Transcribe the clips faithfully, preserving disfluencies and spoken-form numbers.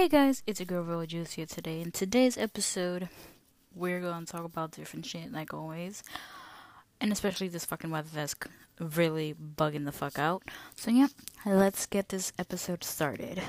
guys, it's your girl Real Juice here today. In today's episode, we're gonna talk about different shit like always, and especially this fucking weather that's c- really bugging the fuck out. So yeah, let's get this episode started.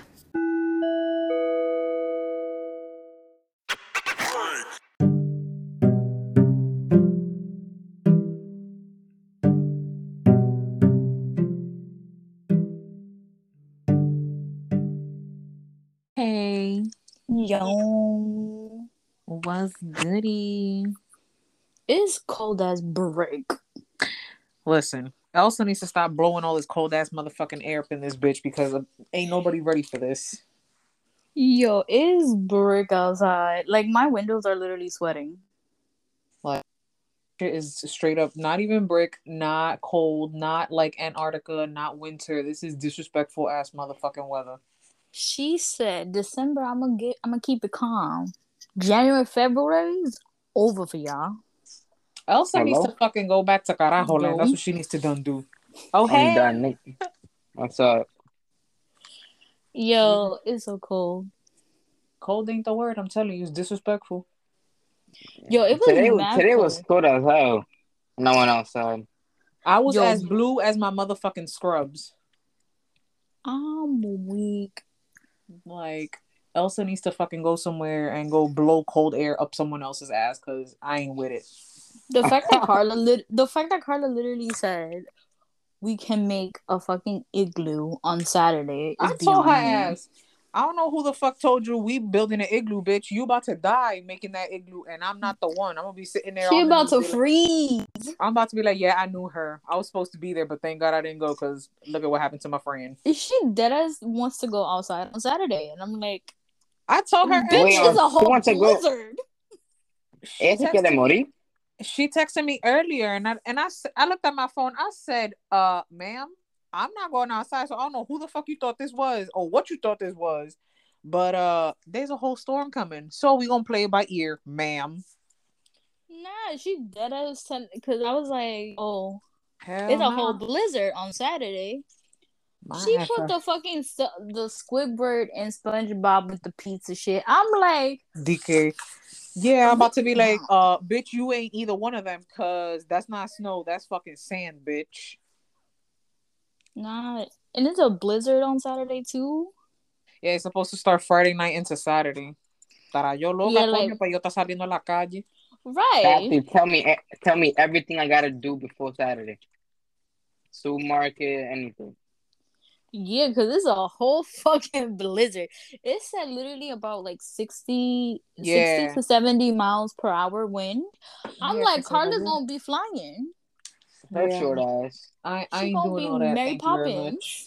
Hey, Yo, what's goody? it's cold as brick. Listen, Elsa needs to stop blowing all this cold ass motherfucking air up in this bitch because uh, ain't nobody ready for this. Yo, it's brick outside. Like my windows are literally sweating. Like, shit is straight up not even brick, not cold, not like Antarctica, not winter. This is disrespectful ass motherfucking weather. She said December I'm gonna get I'm gonna keep it calm. January, February is over for y'all. Elsa Hello? needs to fucking go back to Carajo land. Yo. That's what she needs to done do. Oh, I'm hey. done, Nick. What's up? Yo, it's so cold. Cold ain't the word. I'm telling you, it's disrespectful. Yo, it was Today, mad today cold. was cold as hell. No one outside. I was Yo. as blue as my motherfucking scrubs. I'm weak. Like, Elsa needs to fucking go somewhere and go blow cold air up someone else's ass because I ain't with it. The fact that Carla lit- the fact that Carla literally said we can make a fucking igloo on Saturday is I told her beyond me. ass, I don't know who the fuck told you we building an igloo, bitch. You about to die making that igloo, and I'm not the one. I'm gonna be sitting there. She all about to miserable, like- freeze. I'm about to be like, yeah, I knew her. I was supposed to be there, but thank God I didn't go because look at what happened to my friend. She deadass wants to go outside on Saturday, and I'm like, I told her, bitch, Wait, it's uh, a she whole wants to go- blizzard. she Ella se quiere texted me. morir. She texted me earlier, and I and I, s- I looked at my phone. I said, "Uh, ma'am, I'm not going outside, so I don't know who the fuck you thought this was or what you thought this was, but uh, there's a whole storm coming, so we gonna play it by ear, ma'am." Nah, she deadass because I was like, oh, Hell it's a nah. whole blizzard on Saturday. My She ass put off. the fucking st- the Squidward and SpongeBob with the pizza shit. I'm like, D K. Yeah, I'm about to be like, uh, bitch, you ain't either one of them, cause that's not snow, that's fucking sand, bitch. nah. And it's a blizzard on Saturday too. Yeah, it's supposed to start Friday night into Saturday. Estará yo loca, Yeah, coño, like- pa yo estar saliendo a la calle. Right. Papi, tell me, e- tell me everything I gotta do before Saturday. Supermarket, anything. Yeah, because it's a whole fucking blizzard. It said literally about like sixty, Yeah. sixty to seventy miles per hour wind. I'm Yeah, like, it's a Carla's blizzard. gonna be flying. Her Yeah. short ass. I, I She ain't gonna doing be all that. Mary Thank you very Poppins. much.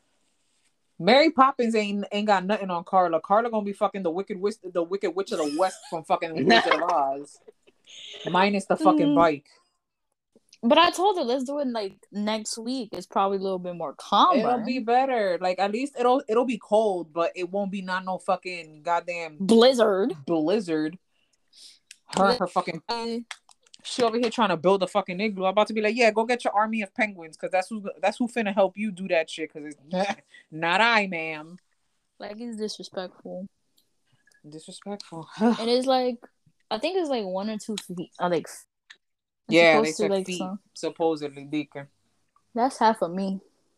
Mary Poppins ain't ain't got nothing on Carla. Carla gonna be fucking the wicked witch, the wicked witch of the west from fucking Wizard of Oz, minus the fucking Mm. bike. But I told her let's do it like next week. It's probably a little bit more calmer. It'll be better. Like at least it'll it'll be cold, but it won't be not no fucking goddamn blizzard. blizzard. Her and her fucking she over here trying to build a fucking igloo. I'm about to be like, yeah, go get your army of penguins, cause that's who that's who finna help you do that shit. Cause it's not I, ma'am. Like it's disrespectful. Disrespectful. And it's like I think it's like one or two feet. I like it's Yeah, they supposed to, said like, feet, some- supposedly, Deacon. That's half of me.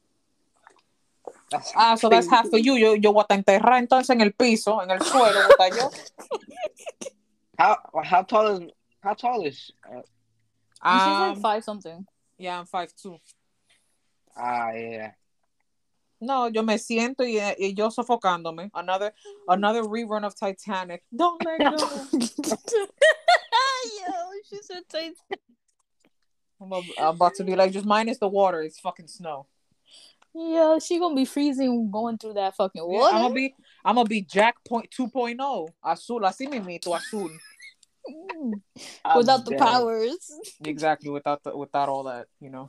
That's Ah, so that's half for you. Yo, yo voy a enterrar entonces en el piso, en el suelo, voy a yo. How how tall is how tall is? Uh, And she's like Um, five something. yeah, I'm five two. ah yeah. No, yo me siento y, y yo sofocándome. Another, another rerun of Titanic. Don't let go. Yo, she's so tight. I'm, a, I'm about to be like, just minus the water. It's fucking snow. Yeah, she gonna be freezing going through that fucking Yeah, water. I'm gonna be, I'm gonna be Jack point two point oh. Azul, así mismito, azul. Mm. I'm Without the dead. powers. Exactly, without the, without all that, you know.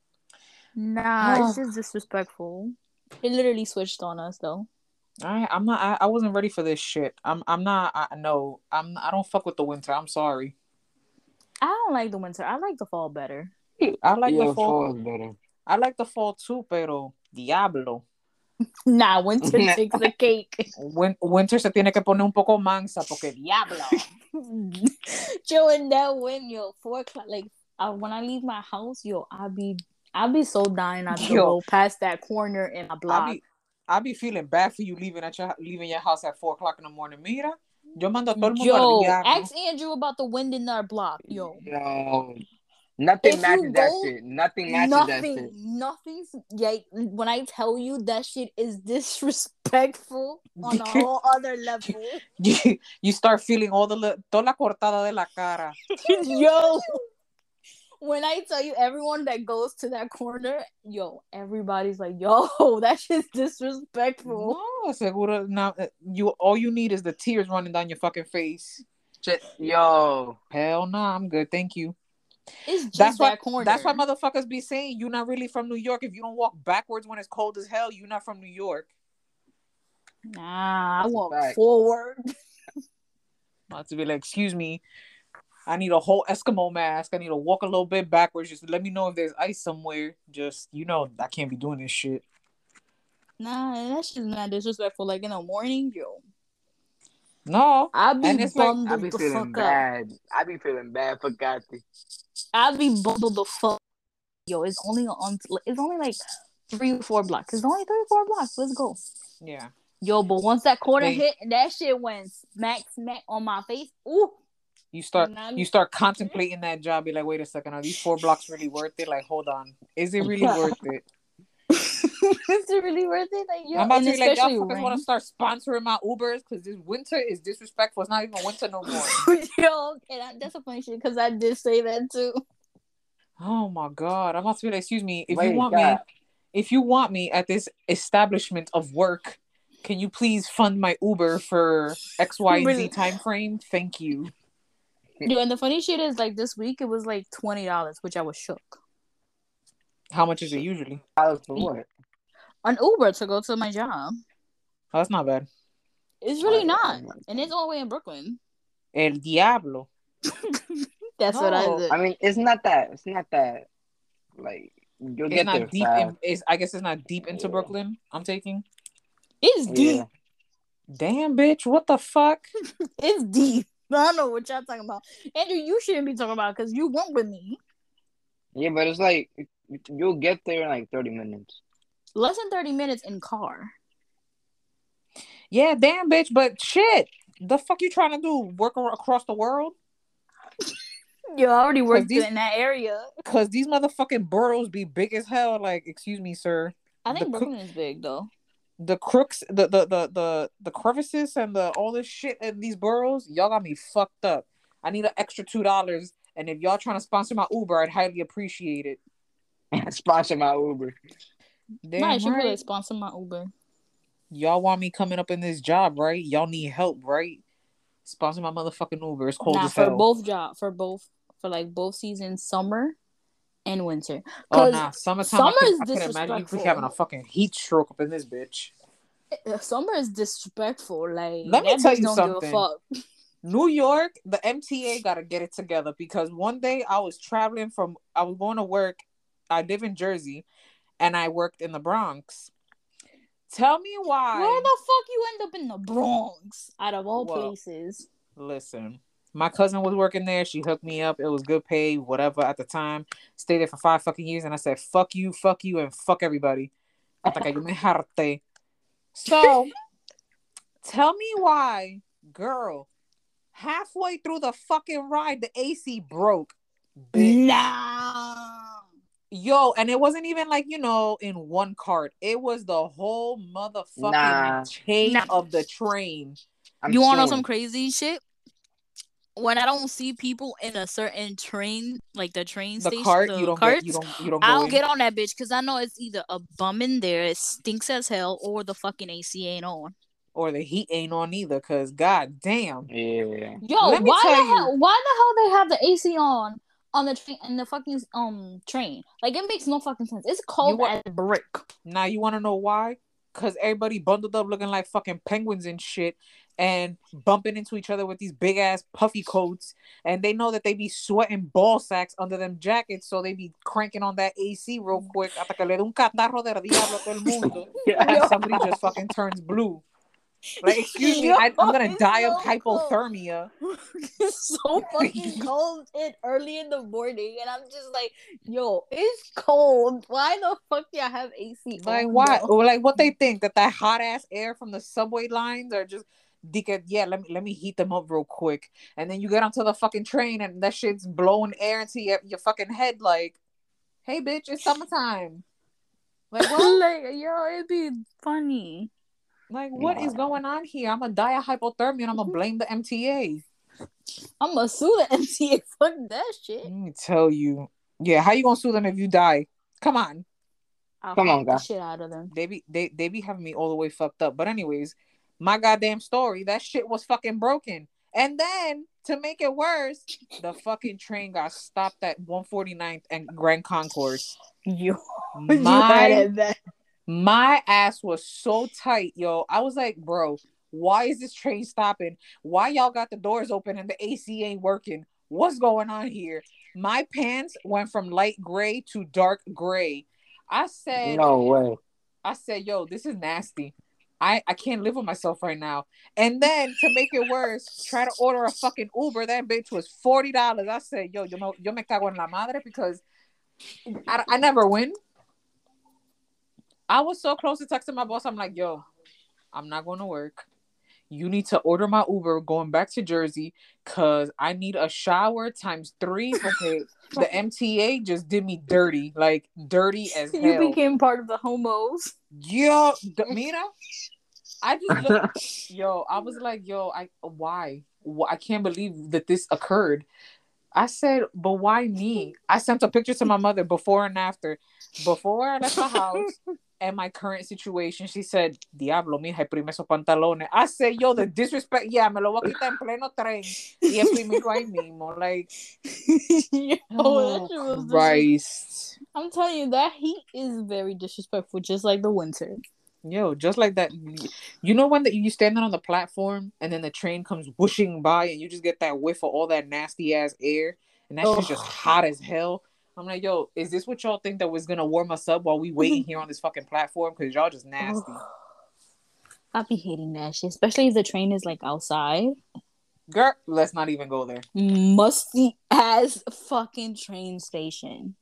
Nah, it's just disrespectful. It literally switched on us though. I, I'm not. I, I wasn't ready for this shit. I'm. I'm not. I no. I'm. I don't fuck with the winter. I'm sorry. I don't like the winter. I like the fall better. I like yeah, the fall. fall is better. I like the fall too, pero diablo. Nah, winter takes the cake. Win- winter se tiene que poner un poco mansa porque diablo. Yo, in that wind, yo, four o'clock. Like, uh, when I leave my house, yo, I'll be, I'll be so dying not to Yo. go past that corner in my I block. be, I be feeling bad for you leaving at your leaving your house at four o'clock in the morning. Mira, yo mando a todo el mundo al Yo, diablo. ask Andrew about the wind in our block, yo. Yo, nothing If matches you that go, shit. Nothing matches that nothing, shit. nothing's. Yeah, when I tell you that shit is disrespectful on a whole other level. you, you start feeling all the li- toda la cortada de la cara. Yo, when I tell you everyone that goes to that corner, yo, everybody's like, yo, that shit's disrespectful. No, seguro. Now you all you need is the tears running down your fucking face. Shit, yo. Hell no, nah, I'm good, thank you. It's just That's that why. corner. That's why motherfuckers be saying you're not really from New York. If you don't walk backwards when it's cold as hell, you're not from New York. Nah, I That's a walk fact. forward. Not to be like, excuse me, I need a whole Eskimo mask. I need to walk a little bit backwards. Just let me know if there's ice somewhere. Just, you know, I can't be doing this shit. Nah, that shit's not disrespectful. Like in the morning, yo, No. I be And it's like, bundled I be the feeling fuck up. bad. I be feeling bad for Gotti. I be bundled the fuck. Yo, it's only on. It's only like three or four blocks. It's only three or four blocks. Let's go. yeah. Yo, but once that corner They- hit and that shit went smack smack on my face, ooh. You start Nah, you start contemplating that job. Be like, wait a second, are these four blocks really worth it? Like, hold on, is it really worth it? Is it really worth it? Like, yo, I'm about and to be like, y'all especially fuckers rain. want to start sponsoring my Ubers because this winter is disrespectful. It's not even winter no more. Yo, okay, that, that's a funny shit because I did say that too. Oh my god, I'm about to be like, excuse me, if Wait, you want God. me, if you want me at this establishment of work, can you please fund my Uber for X, Y, and Z time frame? Thank you. Yo, and the funny shit is, like, this week it was like twenty dollars, which I was shook. How much is it usually? Dollars for what? An Uber to go to my job. Oh, that's not bad. It's really Oh, not, yeah. and it's all the way in Brooklyn. El diablo. That's what I No. said. I mean, it's not that. It's not that. Like, you'll It's get not there deep fast. in. It's, I guess it's not deep into Yeah. Brooklyn. I'm taking. It's deep. Yeah. Damn, bitch! What the fuck? It's deep. I don't know what y'all talking about. Andrew, you shouldn't be talking about because you went with me. Yeah, but it's like, you'll get there in like thirty minutes. Less than thirty minutes in car. Yeah, damn, bitch. But shit, the fuck you trying to do? Work ar- across the world? Yo, I already worked these- in that area. Cause these motherfucking boroughs be big as hell. Like, excuse me, sir. I think The Brooklyn is big though. The crooks, the the the the the crevices, and the all this shit in these boroughs, y'all got me fucked up. I need an extra two dollars, and if y'all trying to sponsor my Uber, I'd highly appreciate it. Sponsor my Uber. Damn Nah, I should right. really sponsor my Uber. Y'all want me coming up in this job, right? Y'all need help, right? Sponsor my motherfucking Uber. It's cold Nah, as for hell. both job, for both, for like both seasons, summer and winter. Oh Cause nah, summertime. summer I is could, I could imagine you be disrespectful. having a fucking heat stroke up in this bitch. Uh, Summer is disrespectful. Like, Let me that tell bitch you don't something. give a fuck. New York, the M T A gotta get it together because one day I was traveling from, I was going to work. I live in Jersey, and I worked in the Bronx. Tell me why. Where the fuck you end up in the Bronx? Out of all Well, places. Listen, my cousin was working there. She hooked me up. It was good pay, whatever at the time. Stayed there for five fucking years, and I said, fuck you, fuck you, and fuck everybody. Hasta que yo me harté. So, tell me why, girl, halfway through the fucking ride, the A C broke. Bitch. Nah. Yo, and it wasn't even like, you know, in one cart. It was the whole motherfucking Nah. chain Nah. of the train. I'm You want to know suing. some crazy shit? When I don't see people in a certain train, like the train The station, cart, the you don't carts, get, you don't, you don't I go don't in. get on that bitch because I know it's either a bum in there, it stinks as hell, or the fucking A C ain't on. Or the heat ain't on either, cause god damn. Yeah. Yo, Let me why tell the you. hell? Why the hell they have the A C on on the train in the fucking um train? Like, it makes no fucking sense. It's cold wa- as brick. Now you want to know why? Cause everybody bundled up looking like fucking penguins and shit, and bumping into each other with these big ass puffy coats, and they know that they be sweating ball sacks under them jackets, so they be cranking on that A C real quick hasta que le da un catarro del diablo a todo el mundo, and somebody just fucking turns blue. Like, excuse me, Yo, I, I'm gonna it's die of so cold. hypothermia. It's so fucking cold and early in the morning, and I'm just like, yo, it's cold. Why the fuck do I have A C? Like, on, why? though? Or like, what they think that that hot ass air from the subway lines are just, dica, yeah, let me let me heat them up real quick, and then you get onto the fucking train and that shit's blowing air into your, your fucking head. Like, hey, bitch, it's summertime. Like, what? Like, yo, it'd be funny. Like, what is going on here? I'm gonna die of hypothermia and I'm gonna blame the M T A. I'm gonna sue the M T A. Fuck that shit. Let me tell you. Yeah, how you gonna sue them if you die? Come on. I'll Come on, honk the guys. shit out of them. They be they, they be having me all the way fucked up. But anyways, my goddamn story, that shit was fucking broken. And then to make it worse, the fucking train got stopped at one forty-ninth and Grand Concourse. Yo, My, you had it bad. my ass was so tight, yo. I was like, bro, why is this train stopping? Why y'all got the doors open and the A C ain't working? What's going on here? My pants went from light gray to dark gray. I said, No way. I said, yo, this is nasty. I, I can't live with myself right now. And then to make it worse, try to order a fucking Uber. That bitch was forty dollars. I said, yo, yo, me, yo me cago en la madre because I, I never win. I was so close to texting my boss. I'm like, yo, I'm not going to work. You need to order my Uber going back to Jersey because I need a shower times three. Okay, the M T A just did me dirty, like dirty as hell. You became part of the homos. Yo, d- Mira, I just looked, yo, I was like, yo, I why? I can't believe that this occurred. I said, but why me? I sent a picture to my mother before and after. Before I left the house and my current situation, she said, Diablo, mija, imprime esos pantalones. I said, yo, the disrespect, yeah, me lo voy a quitar en pleno tren y imprimirlo ahí mismo. Like, Yo, oh, that shit was disres- Christ. I'm telling you, that heat is very disrespectful, just like the winter. Yo, just like that. You know when the, you standing on the platform and then the train comes whooshing by and you just get that whiff of all that nasty ass air and that shit's just hot as hell. I'm like, yo, is this what y'all think that was gonna warm us up while we waiting here on this fucking platform? Because y'all just nasty. I be hating that shit, especially if the train is like outside. Girl, let's not even go there. Musty ass fucking train station.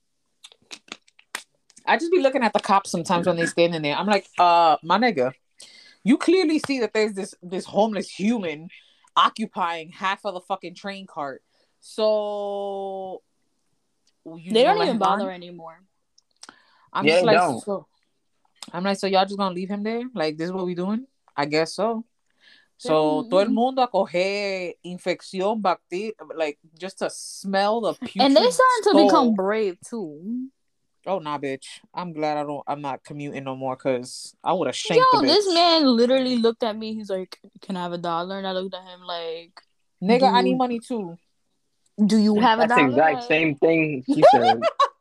I just be looking at the cops sometimes when they standing there. I'm like, uh, my nigga, you clearly see that there's this this homeless human occupying half of the fucking train cart. So you They gonna don't let even him bother on? anymore. I'm Yeah, just they like, don't. so. I'm like, so y'all just gonna leave him there? Like, this is what we doing? I guess so. So, todo el mundo a coger infección, bacteria, like, just to smell the putrid And they starting to soul. become brave too. Oh, nah, bitch. I'm glad I don't, I'm not commuting no more because I would have shanked Yo, the bitch. this man literally looked at me. He's like, "Can I have a dollar?" And I looked at him like, Nigga, do I you, need money too. Do you have a That's the dollar? exact Like, same thing she said.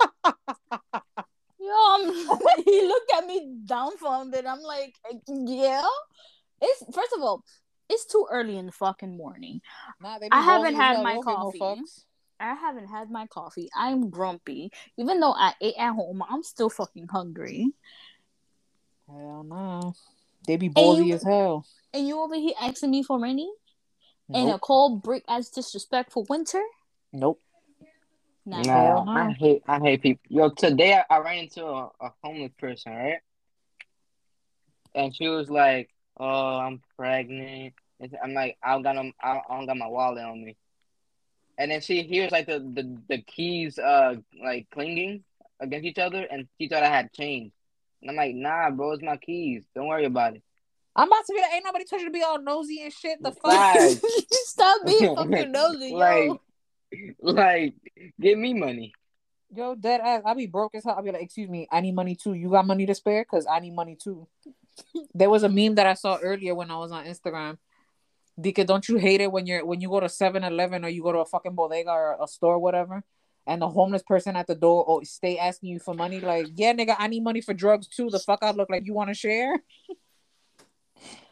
yo, I'm, he looked at me dumbfounded. I'm like, yeah. It's first of all, it's too early in the fucking morning. Nah, they be I haven't ballsy as had hell. my They don't give no coffee. fucks. I haven't had my coffee. I'm grumpy. Even though I ate at home, I'm still fucking hungry. Hell no. They be ballsy you- as hell. And you over here asking me for money? Nope. In a cold, brick as disrespectful winter? Nope. Nah. Nah, no. I hate I hate people. Yo, today I, I ran into a, a homeless person, right? And she was like, "Oh, I'm pregnant." And I'm like, "I don't got no, I don't, I don't got my wallet on me." And then she hears like the, the, the keys uh like clinging against each other, and she thought I had change. And I'm like, "Nah, bro, it's my keys. Don't worry about it." I'm about to be like, ain't nobody told you to be all nosy and shit. The fuck? Like, Stop being fucking nosy, like, yo. like, give me money. Yo, dead ass. I be broke as hell. I'll be like, excuse me, I need money too. You got money to spare? Because I need money too. There was a meme that I saw earlier when I was on Instagram. Dika, don't you hate it when you're when you go to seven eleven or you go to a fucking bodega or a store or whatever, and the homeless person at the door or stay asking you for money? Like, yeah, nigga, I need money for drugs too. The fuck I look like you want to share?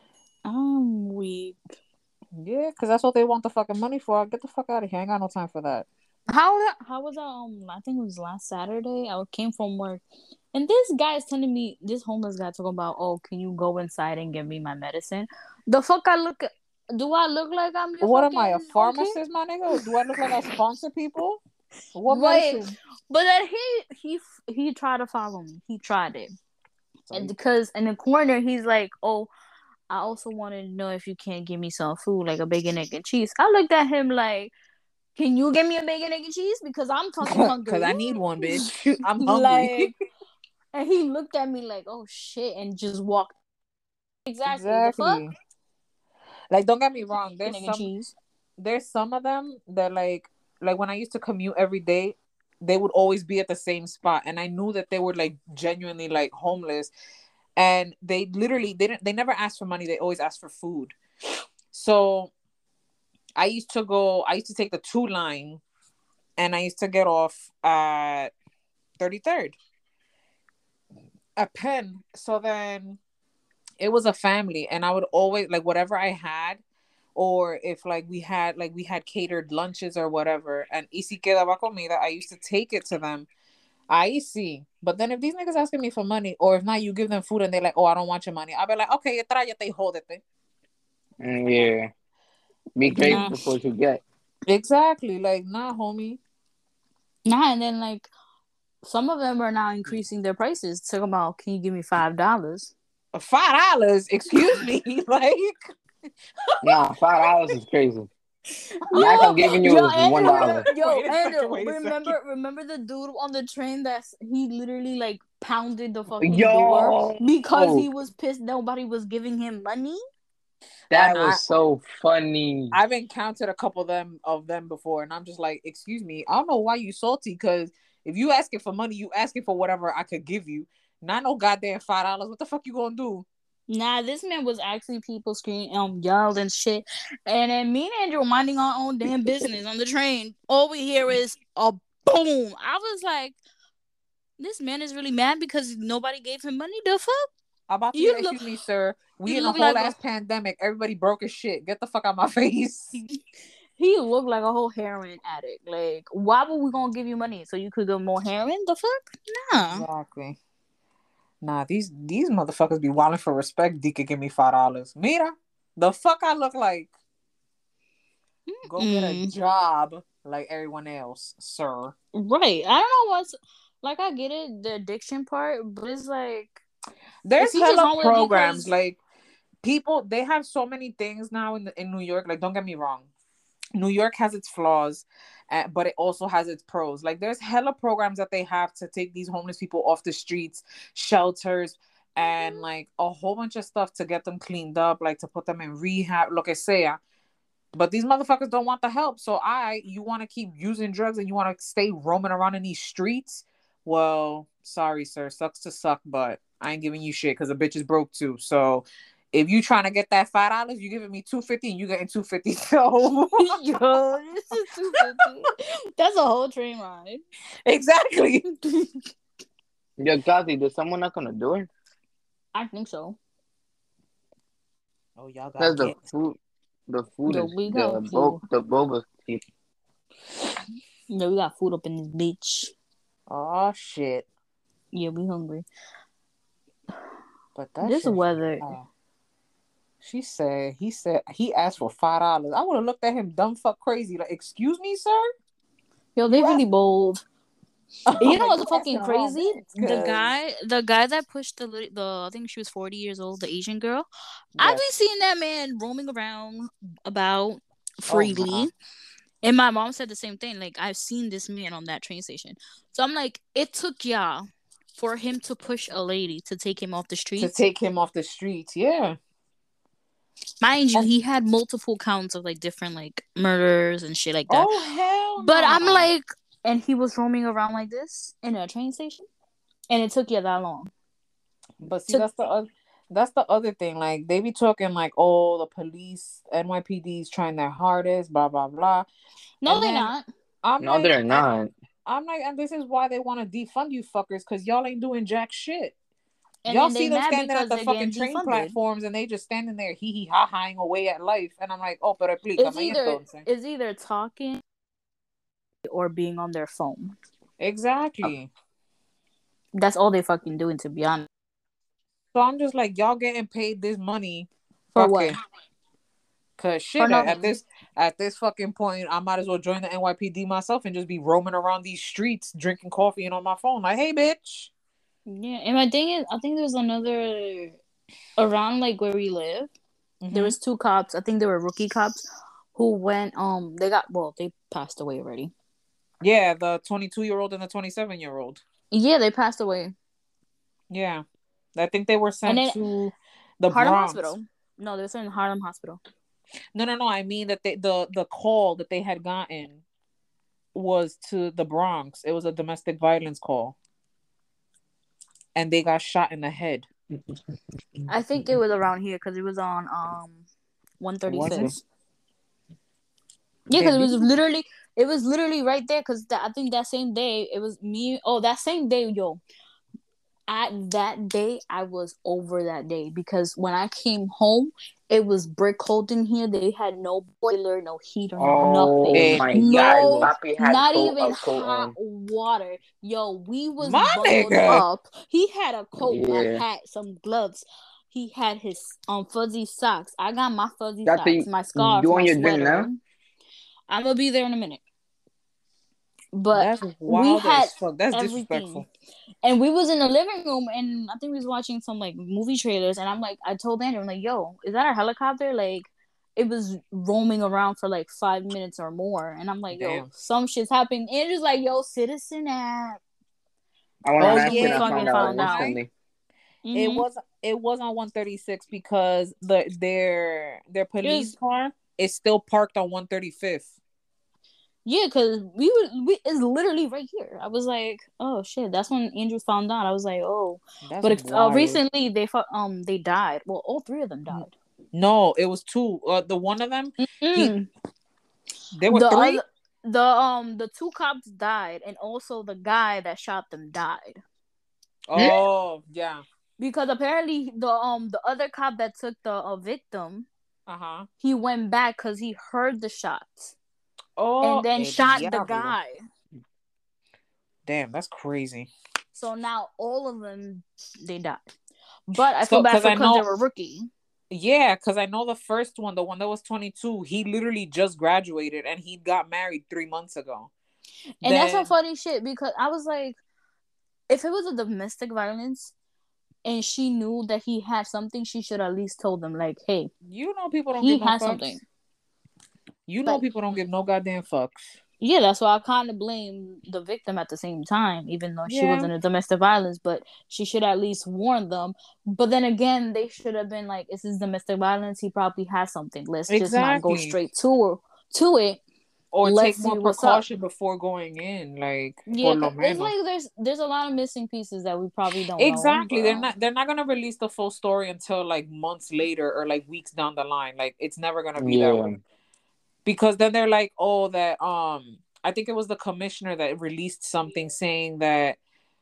I'm weak. Yeah, because that's what they want the fucking money for. Get the fuck out of here. I ain't got no time for that. How how was that? Um, I think it was last Saturday. I came from work, and this guy is telling me, this homeless guy talking about, oh, can you go inside and give me my medicine? The fuck I look. Do I look like I'm your What am I, a fucking okay? pharmacist, my nigga? Do I look like I sponsor people? What Wait, medicine? but then he he he tried to follow me. He tried it, and because in the corner he's like, oh, I also wanted to know if you can't give me some food, like a bacon, egg, and cheese. I looked at him like, can you give me a bacon, egg, and cheese? Because I'm fucking hungry. Because I need one, bitch. I'm hungry. Like, and he looked at me like, oh shit, and just walked. Exactly. Exactly. The fuck? Like, don't get me wrong. There's Bacon, egg, and some, cheese. there's some of them that like, like when I used to commute every day, they would always be at the same spot, and I knew that they were like genuinely like homeless, and they literally they didn't they never asked for money. They always asked for food. So I used to go. I used to take the two line, and I used to get off at thirty-third. A Penn. So then it was a family, and I would always like whatever I had, or if like we had like we had catered lunches or whatever, and y si quedaba comida, I used to take it to them. I see. But then if these niggas asking me for money, or if not, you give them food and they're like, oh, I don't want your money, I'll be like, okay, tráyate, jódete. Yeah. Be grateful for what you get. Exactly. Like, nah, homie. Nah, and then like some of them are now increasing their prices. Talking about, can you give me five dollars? Five dollars? Excuse me. Like, nah, five dollars is crazy. Max, I'm giving you yo, is one dollar. Yo, Andrew, remember, remember the dude on the train that he literally like pounded the fucking yo! door because he was pissed nobody was giving him money? That and was I, so funny. I've encountered a couple of them of them before, and I'm just like, excuse me, I don't know why you salty, because if you asking for money, you asking for whatever I could give you. Not no goddamn five dollars. What the fuck you gonna do? Nah, this man was actually people screaming, um, yelled and shit. And then me and Andrew minding our own damn business on the train. All we hear is a boom. I was like, this man is really mad because nobody gave him money. The fuck? I'm about to you say, look, excuse me, sir. We in a whole like ass a... pandemic. Everybody broke as shit. Get the fuck out my face. He looked like a whole heroin addict. Like, why would we gonna give you money so you could get more heroin? The fuck? Nah. Exactly. Nah, these these motherfuckers be wilding for respect. D could give me five dollars. Mira, the fuck I look like? Mm-mm. Go get a job like everyone else, sir. Right. I don't know what's like. I get it, the addiction part, but it's like there's hella programs because... like people. They have so many things now in the, in New York. Like, don't get me wrong, New York has its flaws, uh, but it also has its pros. Like, there's hella programs that they have to take these homeless people off the streets, shelters, and mm-hmm. like a whole bunch of stuff to get them cleaned up, like to put them in rehab, lo que sea. But these motherfuckers don't want the help. So I, you want to keep using drugs and you want to stay roaming around in these streets? Well, sorry, sir. Sucks to suck, but I ain't giving you shit because the bitch is broke too. So if you trying to get that five dollars, you giving me two fifty and you getting two fifty. So yo, this is two fifty. That's a whole train ride. Exactly. Yo, Gazi, did someone knock on the door? I think so. Oh, y'all got the food. The food Yo, is we the got bo- the boba people. Yeah, we got food up in this bitch. Oh shit. Yeah, we hungry. But that this shit, weather. Uh, she said he said he asked for five dollars. I would have looked at him dumb fuck crazy. Like, excuse me, sir? Yo, they you really asked- bold. Oh, you know what's fucking crazy? Cause... The guy, the guy that pushed the the I think she was forty years old, the Asian girl. Yes. I've been seeing that man roaming around about freely, oh, and my mom said the same thing. Like, I've seen this man on that train station. So I'm like, it took y'all for him to push a lady to take him off the streets. To take him off the streets, yeah. Mind you, he had multiple counts of like different like murders and shit like that. Oh hell! But no. I'm like. And he was roaming around like this in a train station, and it took you that long. But see, so, that's the other, that's the other thing. Like, they be talking like, oh, the police, N Y P D's trying their hardest, blah blah blah. No, and they're not. I'm no, like, they're not. I'm like, and this is why they want to defund you fuckers, because y'all ain't doing jack shit. And Y'all then see they them mad standing at because the they're fucking getting train defunded. platforms and they just standing there hee hee ha haing away at life. And I'm like, oh, pero It's explícame either entonces. it's either talking or being on their phone. Exactly. That's all they fucking doing, to be honest. So I'm just like, y'all getting paid this money For fucking what? Cause For shit, at, at nothing. this at this fucking point, I might as well join the N Y P D myself and just be roaming around these streets, drinking coffee and on my phone. Like, hey, bitch. Yeah, and my thing is, I think there's another around like where we live. Mm-hmm. There was two cops. I think they were rookie cops who went. Um, they got well. They passed away already. Yeah, the twenty-two year old and the twenty-seven year old. Yeah, they passed away. Yeah, I think they were sent And then to the Harlem Bronx. Hospital. No, they were sent to Harlem Hospital. No, no, no. I mean that they, the the call that they had gotten was to the Bronx. It was a domestic violence call, and they got shot in the head. I think it was around here because it was on um one thirty fifth. Yeah, because it was literally it was literally right there. Because I think that same day it was me. Oh, that same day, yo. At that day, I was over that day because when I came home, it was brick cold in here. They had no boiler, no heater, Oh nothing. my No, God, Papi had not coat, even a coat hot on. water. Yo, we was My bundled nigga. up. He had a coat, Yeah. a hat, some gloves. He had his um fuzzy socks. I got my fuzzy That's socks, the- my scarf, you on my your drink sweater. now? I'm gonna be there in a minute. But That's we wild had as fuck. That's everything. disrespectful. And we was in the living room, and I think we was watching some like movie trailers. And I'm like, I told Andrew, I'm like, yo, is that our helicopter? Like, it was roaming around for like five minutes or more. And I'm like, yo, Damn. some shit's happening. Andrew's like, yo, Citizen app. I want Oh, to ask we you. yeah, I fucking found out found out. recently. Mm-hmm. It was it was on one thirty-six because the their their police was, car is still parked on one thirty-fifth. Yeah, because we were we it's literally right here. I was like, oh shit, that's when Andrew found out. I was like, oh, That's but uh, wild. recently they um they died. Well, all three of them died. No, it was two. Uh, the one of them, Mm-mm. he there were the three. Other, the um the two cops died, and also the guy that shot them died. Oh yeah. Because apparently the um the other cop that took the uh, victim, uh huh, he went back because he heard the shots. Oh, and then shot diablo. the guy. Damn, that's crazy. So now all of them they died. But I so, feel bad for because know... they were rookie. Yeah, because I know the first one, the one that was twenty-two, he literally just graduated and he got married three months ago. And then... that's some funny shit because I was like, if it was a domestic violence and she knew that he had something, she should at least told them like, hey, you know people don't he give no has fucks. something. You know but, people don't give no goddamn fucks. Yeah, that's why I kind of blame the victim at the same time, even though yeah. she wasn't a domestic violence, but she should at least warn them. But then again, they should have been like, this is domestic violence. He probably has something. Let's exactly. just not go straight to to it. Or Let's take more precaution before going in. Like, yeah, it's like there's there's a lot of missing pieces that we probably don't exactly. know. Exactly. They're not they're not gonna release the full story until like months later or like weeks down the line. Like it's never gonna be yeah. that way. Because then they're like, oh, that um I think it was the commissioner that released something saying that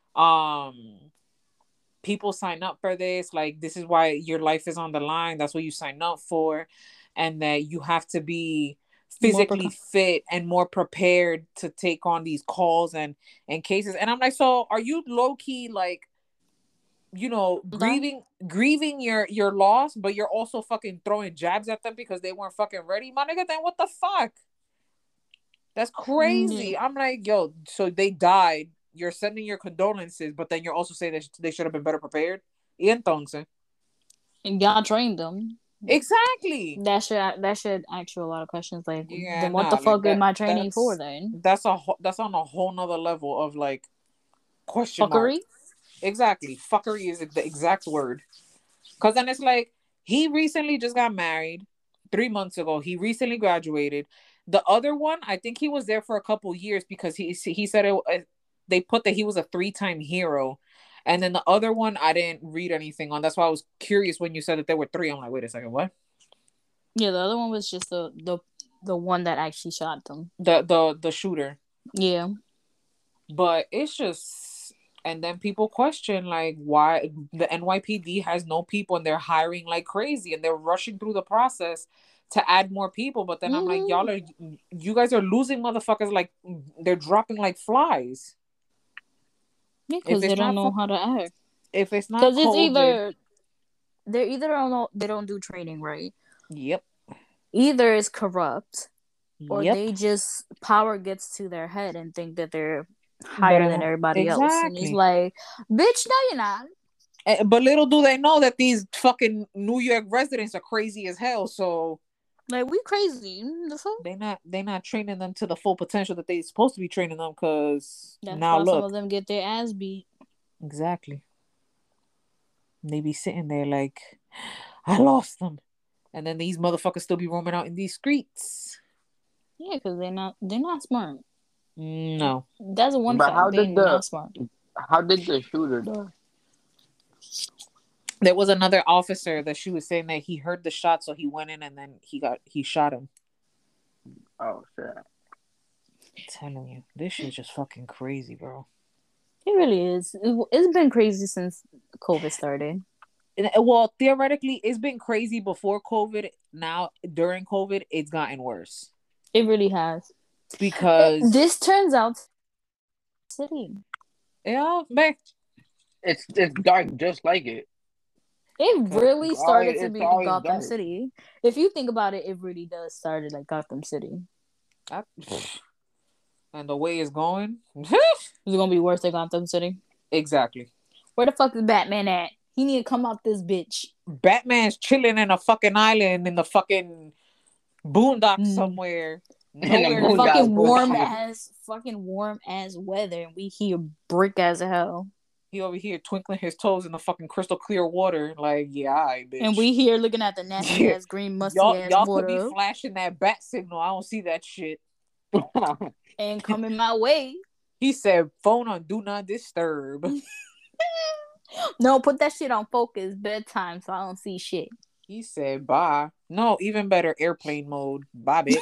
um people sign up for this, like this is why your life is on the line, that's what you sign up for, and that you have to be physically fit and more prepared to take on these calls and and cases. And I'm like, so are you low-key like, you know, grieving grieving your your loss, but you're also fucking throwing jabs at them because they weren't fucking ready? My nigga, then what the fuck? That's crazy. Mm-hmm. I'm like, yo, so they died. You're sending your condolences, but then you're also saying that they should have been better prepared. Y entonces, and y'all trained them. Exactly. That should that should ask you a lot of questions. Like, yeah, then what nah, the fuck like that, am I training for then? That's a that's on a whole nother level of like question fuckery. Mark. Exactly, fuckery is the exact word. Because then it's like he recently just got married three months ago. He recently graduated. The other one, I think he was there for a couple years because he he said it. They put that he was a three-time hero. And then the other one, I didn't read anything on. That's why I was curious when you said that there were three. I'm like, wait a second, what? Yeah, the other one was just the the, the one that actually shot them. The the the shooter. Yeah. But it's just, And then people question like why the N Y P D has no people and they're hiring like crazy and they're rushing through the process to add more people. But then mm-hmm. I'm like, y'all are, you guys are losing motherfuckers like they're dropping like flies. Yeah, because they don't know how to act. If it's not because it's either they're either don't know, they don't do training right. Yep. Either it's corrupt, or yep. they just power gets to their head and think that they're higher Better. than everybody exactly. else, and he's like, "Bitch, no, you're not." But little do they know that these fucking New York residents are crazy as hell. So, like, we crazy. They not they not training them to the full potential that they supposed to be training them. Cause That's now why look, some of them get their ass beat. Exactly. They be sitting there like, I lost them, and then these motherfuckers still be roaming out in these streets. Yeah, because they're not they're not smart. No, that's one but fact. How they're did the, not smart. How did the shooter die? There was another officer that she was saying that he heard the shot, so he went in and then he got he shot him. Oh shit! I'm telling you, this shit's just fucking crazy, bro. It really is. It, it's been crazy since COVID started. Well, theoretically, it's been crazy before COVID. Now, during COVID, it's gotten worse. It really has. Because this turns out city. Yeah, man. It's it's dark just like it. It really started always, to be Gotham dark. City. If you think about it, it really does started like Gotham City. I, and the way it's going, is it gonna be worse than Gotham City? Exactly. Where the fuck is Batman at? He need to come out this bitch. Batman's chilling in a fucking island in the fucking boondocks mm. somewhere. Nowhere in fucking warm ass, fucking warm ass weather, and we here brick as hell. He over here twinkling his toes in the fucking crystal clear water, like yeah, I bitch. And we here looking at the nasty yeah. ass green musty y'all, ass y'all water. Y'all could be flashing that bat signal. I don't see that shit. And coming my way. He said, "Phone on do not disturb." No, put that shit on focus bedtime, so I don't see shit. He said, "Bye." No, even better, airplane mode. Bye, bitch.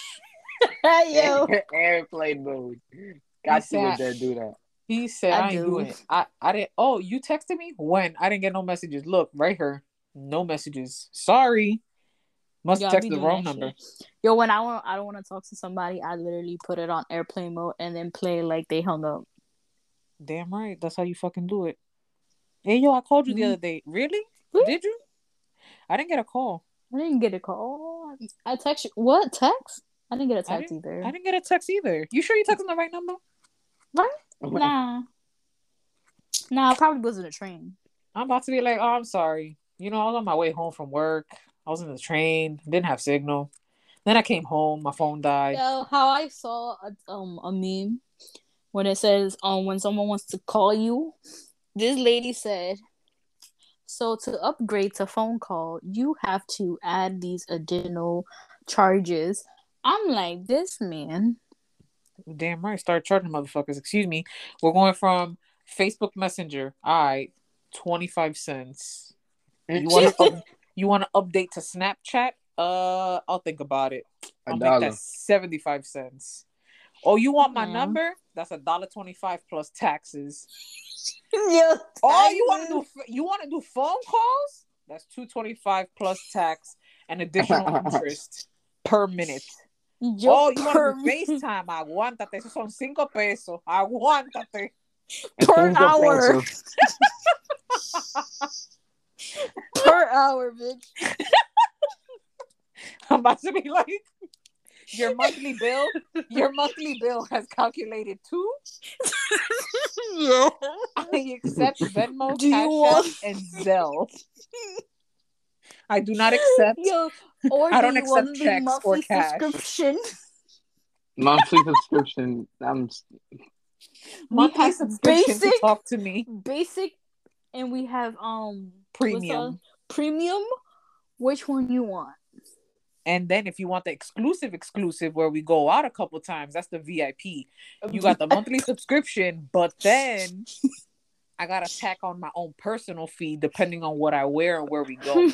Yo. Airplane mode. Got you with that. Do that. He said, "I, I ain't do. doing it." I, I didn't. Oh, you texted me when? I didn't get no messages. Look right here, no messages. Sorry, must have texted the wrong number. Shit. Yo, when I want, I don't want to talk to somebody. I literally put it on airplane mode and then play like they hung up. Damn right, that's how you fucking do it. Hey, yo, I called you mm-hmm. the other day. Really? really? Did you? I didn't get a call. I didn't get a call. I text you. What text? I didn't get a text I either. I didn't get a text either. You sure you texting the right number? What? Nah. Nah, I probably was in a train. I'm about to be like, oh, I'm sorry. You know, I was on my way home from work. I was in the train. Didn't have signal. Then I came home. My phone died. Yo, how I saw a, um a meme when it says um when someone wants to call you, this lady said, so to upgrade to phone call, you have to add these additional charges. I'm like, this man. Damn right. Start charging motherfuckers. Excuse me. We're going from Facebook Messenger. All right. twenty-five cents. You want to up, you want to update to Snapchat? Uh, I'll think about it. I'll make that seventy-five cents. Oh, you want my yeah. number? That's a dollar twenty-five plus taxes. Yeah. Oh, you want to do you want to do phone calls? That's two twenty-five plus tax and additional interest per minute. Yo, oh, you want to do FaceTime? Aguántate. Esos son cinco pesos. Aguántate. Per hour. Per hour, bitch. I'm about to be like, your monthly bill, your monthly bill has calculated too. Yeah. I accept Venmo, do Cash you want... App, and Zelle. I do not accept. Yo, or I do don't you accept want checks monthly or cash. Subscription? Monthly subscription. I'm monthly subscription basic, to talk to me. Basic, and we have um premium. Premium. Which one you want? And then if you want the exclusive exclusive where we go out a couple times, that's the V I P. You got the monthly subscription, but then I gotta tack on my own personal fee depending on what I wear and where we go.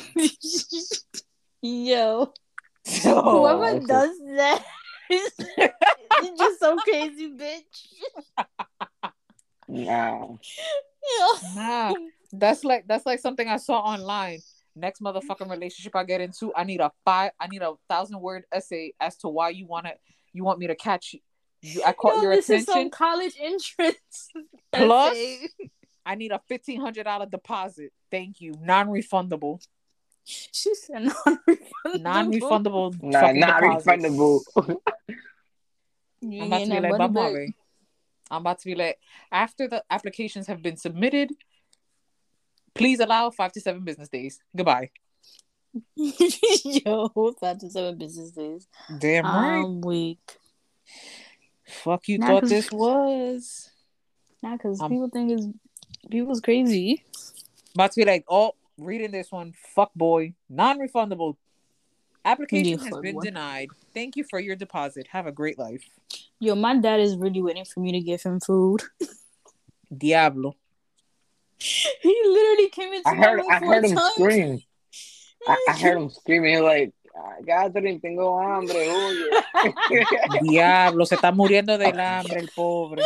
Yo, so, whoever does that is just so crazy, bitch. Nah. Yeah. Nah, that's like that's like something I saw online. Next motherfucking relationship I get into, I need a five, I need a thousand word essay as to why you want to, you want me to catch you. you I caught Yo, your this is some attention. college entrance Plus, essay. I need a fifteen hundred dollar deposit. Thank you, non-refundable. She said non-refundable. Non-refundable. Nah, fucking not deposit. refundable. You I'm about to ain't be that like, money vamos a back. ver. I'm about to be like, after the applications have been submitted, please allow five to seven business days. Goodbye. Yo, five to seven business days. Damn right. I'm weak. Fuck you Nah, thought 'cause- this was. Nah, because Um, people think it's people's crazy. About to be like, oh, reading this one, fuck boy, non-refundable. Application Yeah, has fuck been boy. denied. Thank you for your deposit. Have a great life. Yo, my dad is really waiting for me to give him food. Diablo. He literally came into I my heard room I four heard him times. scream. I, I heard him screaming. He was like, Catherine, tengo hambre, huye. Diablo, se está muriendo del hambre el pobre.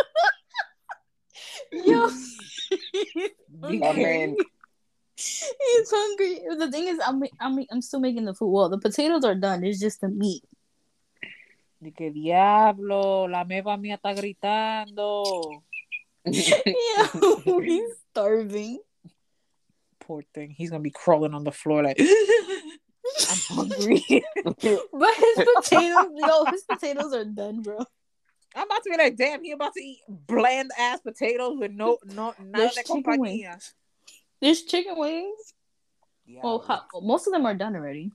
Yo, My man. he's hungry. The thing is, I'm I'm I'm still making the food. Well, the potatoes are done. It's just the meat. De que diablo, la meva mía está gritando. Yo, he's starving. Poor thing. He's gonna be crawling on the floor like I'm hungry. But his potatoes, yo, his potatoes are done, bro. I'm about to be like, damn, he about to eat bland ass potatoes with no no nada There's de chicken compañía. wings. There's chicken wings. Well, Diablo. ha- most of them are done already.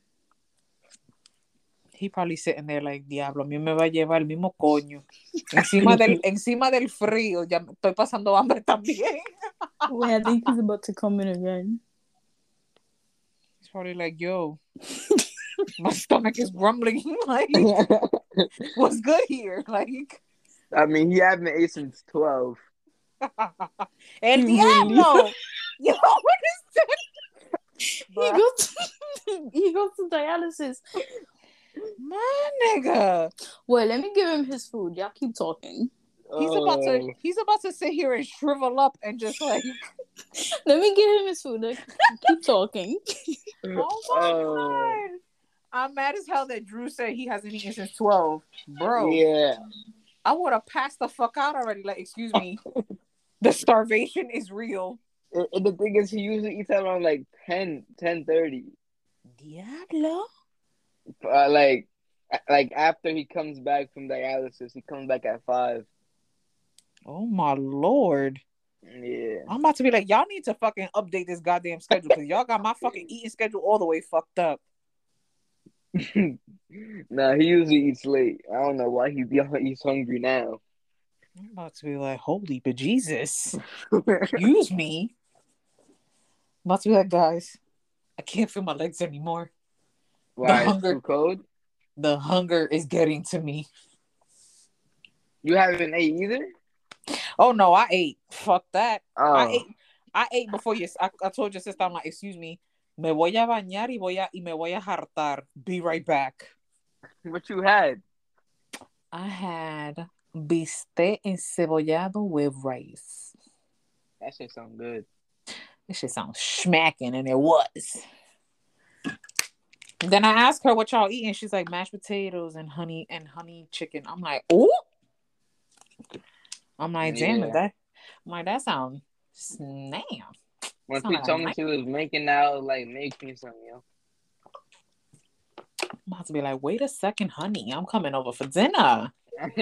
He probably sitting there like, diablo, a mí me va a llevar el mismo coño. Encima del, encima del frío, ya estoy pasando hambre también. Wait, I think he's about to come in again. He's probably like, yo, my stomach is rumbling. Like, what's good here? Like, I mean, he haven't ate since twelve. El He diablo! really- Yo, what is that? He Bruh. goes, to, he goes to dialysis. My nigga. Wait, let me give him his food. Y'all keep talking. He's about to Oh. he's about to sit here and shrivel up and just like, Let me give him his food. Like, keep talking. oh my god. I'm mad as hell that Drew said he hasn't eaten since twelve. Bro, Yeah. I would have passed the fuck out already. Like, excuse me. The starvation is real. And, and the thing is, he usually eats around like ten, ten thirty. Diablo. Uh, like, like after he comes back from dialysis, he comes back at five. Oh my lord. Yeah. I'm about to be like, y'all need to fucking update this goddamn schedule because y'all got my fucking eating schedule all the way fucked up. Nah, he usually eats late. I don't know why he he's hungry now. I'm about to be like, holy bejesus. Excuse me. I'm about to be like, guys, I can't feel my legs anymore. Why? It's hunger- too cold? The hunger is getting to me. You haven't ate either? Oh no, I ate. Fuck that. Oh. I ate. I ate before you. I, I told your sister, I'm like, excuse me. Me voy a bañar y voy a y me voy a hartar. Be right back. What you had? I had bistec encebollado with rice. That shit sound good. This shit sounds smacking, and it was. Then I asked her what y'all eating. She's like mashed potatoes and honey and honey chicken. I'm like, ooh. I'm like, damn Yeah. it, that. I'm like, that sounds snap. When Sound she like told a me nice- she was making out, like, make me some, yo. I'm about to be like, wait a second, honey. I'm coming over for dinner.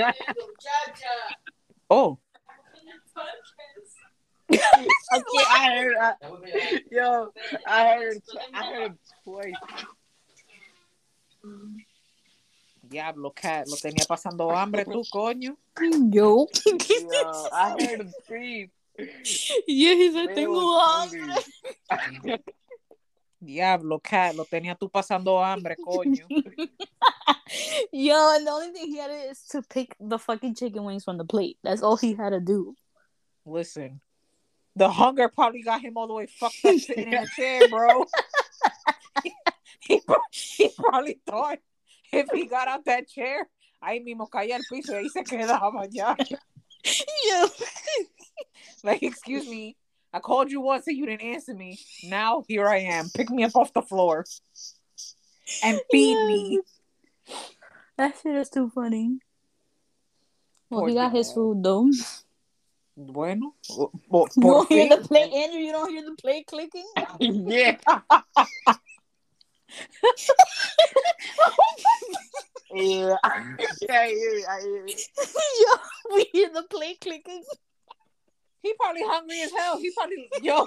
Oh. Okay, I heard, I, yo, I heard, I heard him twice. Diablo, cat. Lo tenía pasando hambre tú, coño. Yo. Yo, I heard him scream. Yeah, he's like, Man tengo was hambre. hungry. Diablo, cat. Lo tenía tú pasando hambre, coño. Yo, and the only thing he had is to pick the fucking chicken wings from the plate. That's all he had to do. Listen. The hunger probably got him all the way fucked up sitting in a chair, bro. he, he probably thought if he got out that chair, ahí mismo caía al piso y ahí se quedaba ya. Yo. Like, excuse me. I called you once and you didn't answer me. Now here I am. Pick me up off the floor and feed me. That shit is too funny. Well, Poor he got thing. his food though. Bueno. Por, You por don't hear fin. the plate, Andrew. You don't hear the plate clicking. Yeah. Yeah. Yeah, I hear it. I hear it. Yo, we hear the plate clicking. He probably hungry as hell. He probably yo.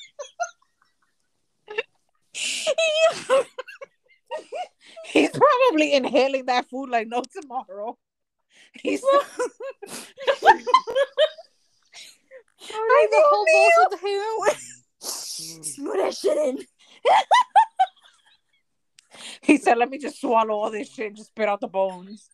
He's probably inhaling that food like no tomorrow. He's I the whole bowl with the heroin. Smooth that shit in. He said, "Let me just swallow all this shit and just spit out the bones."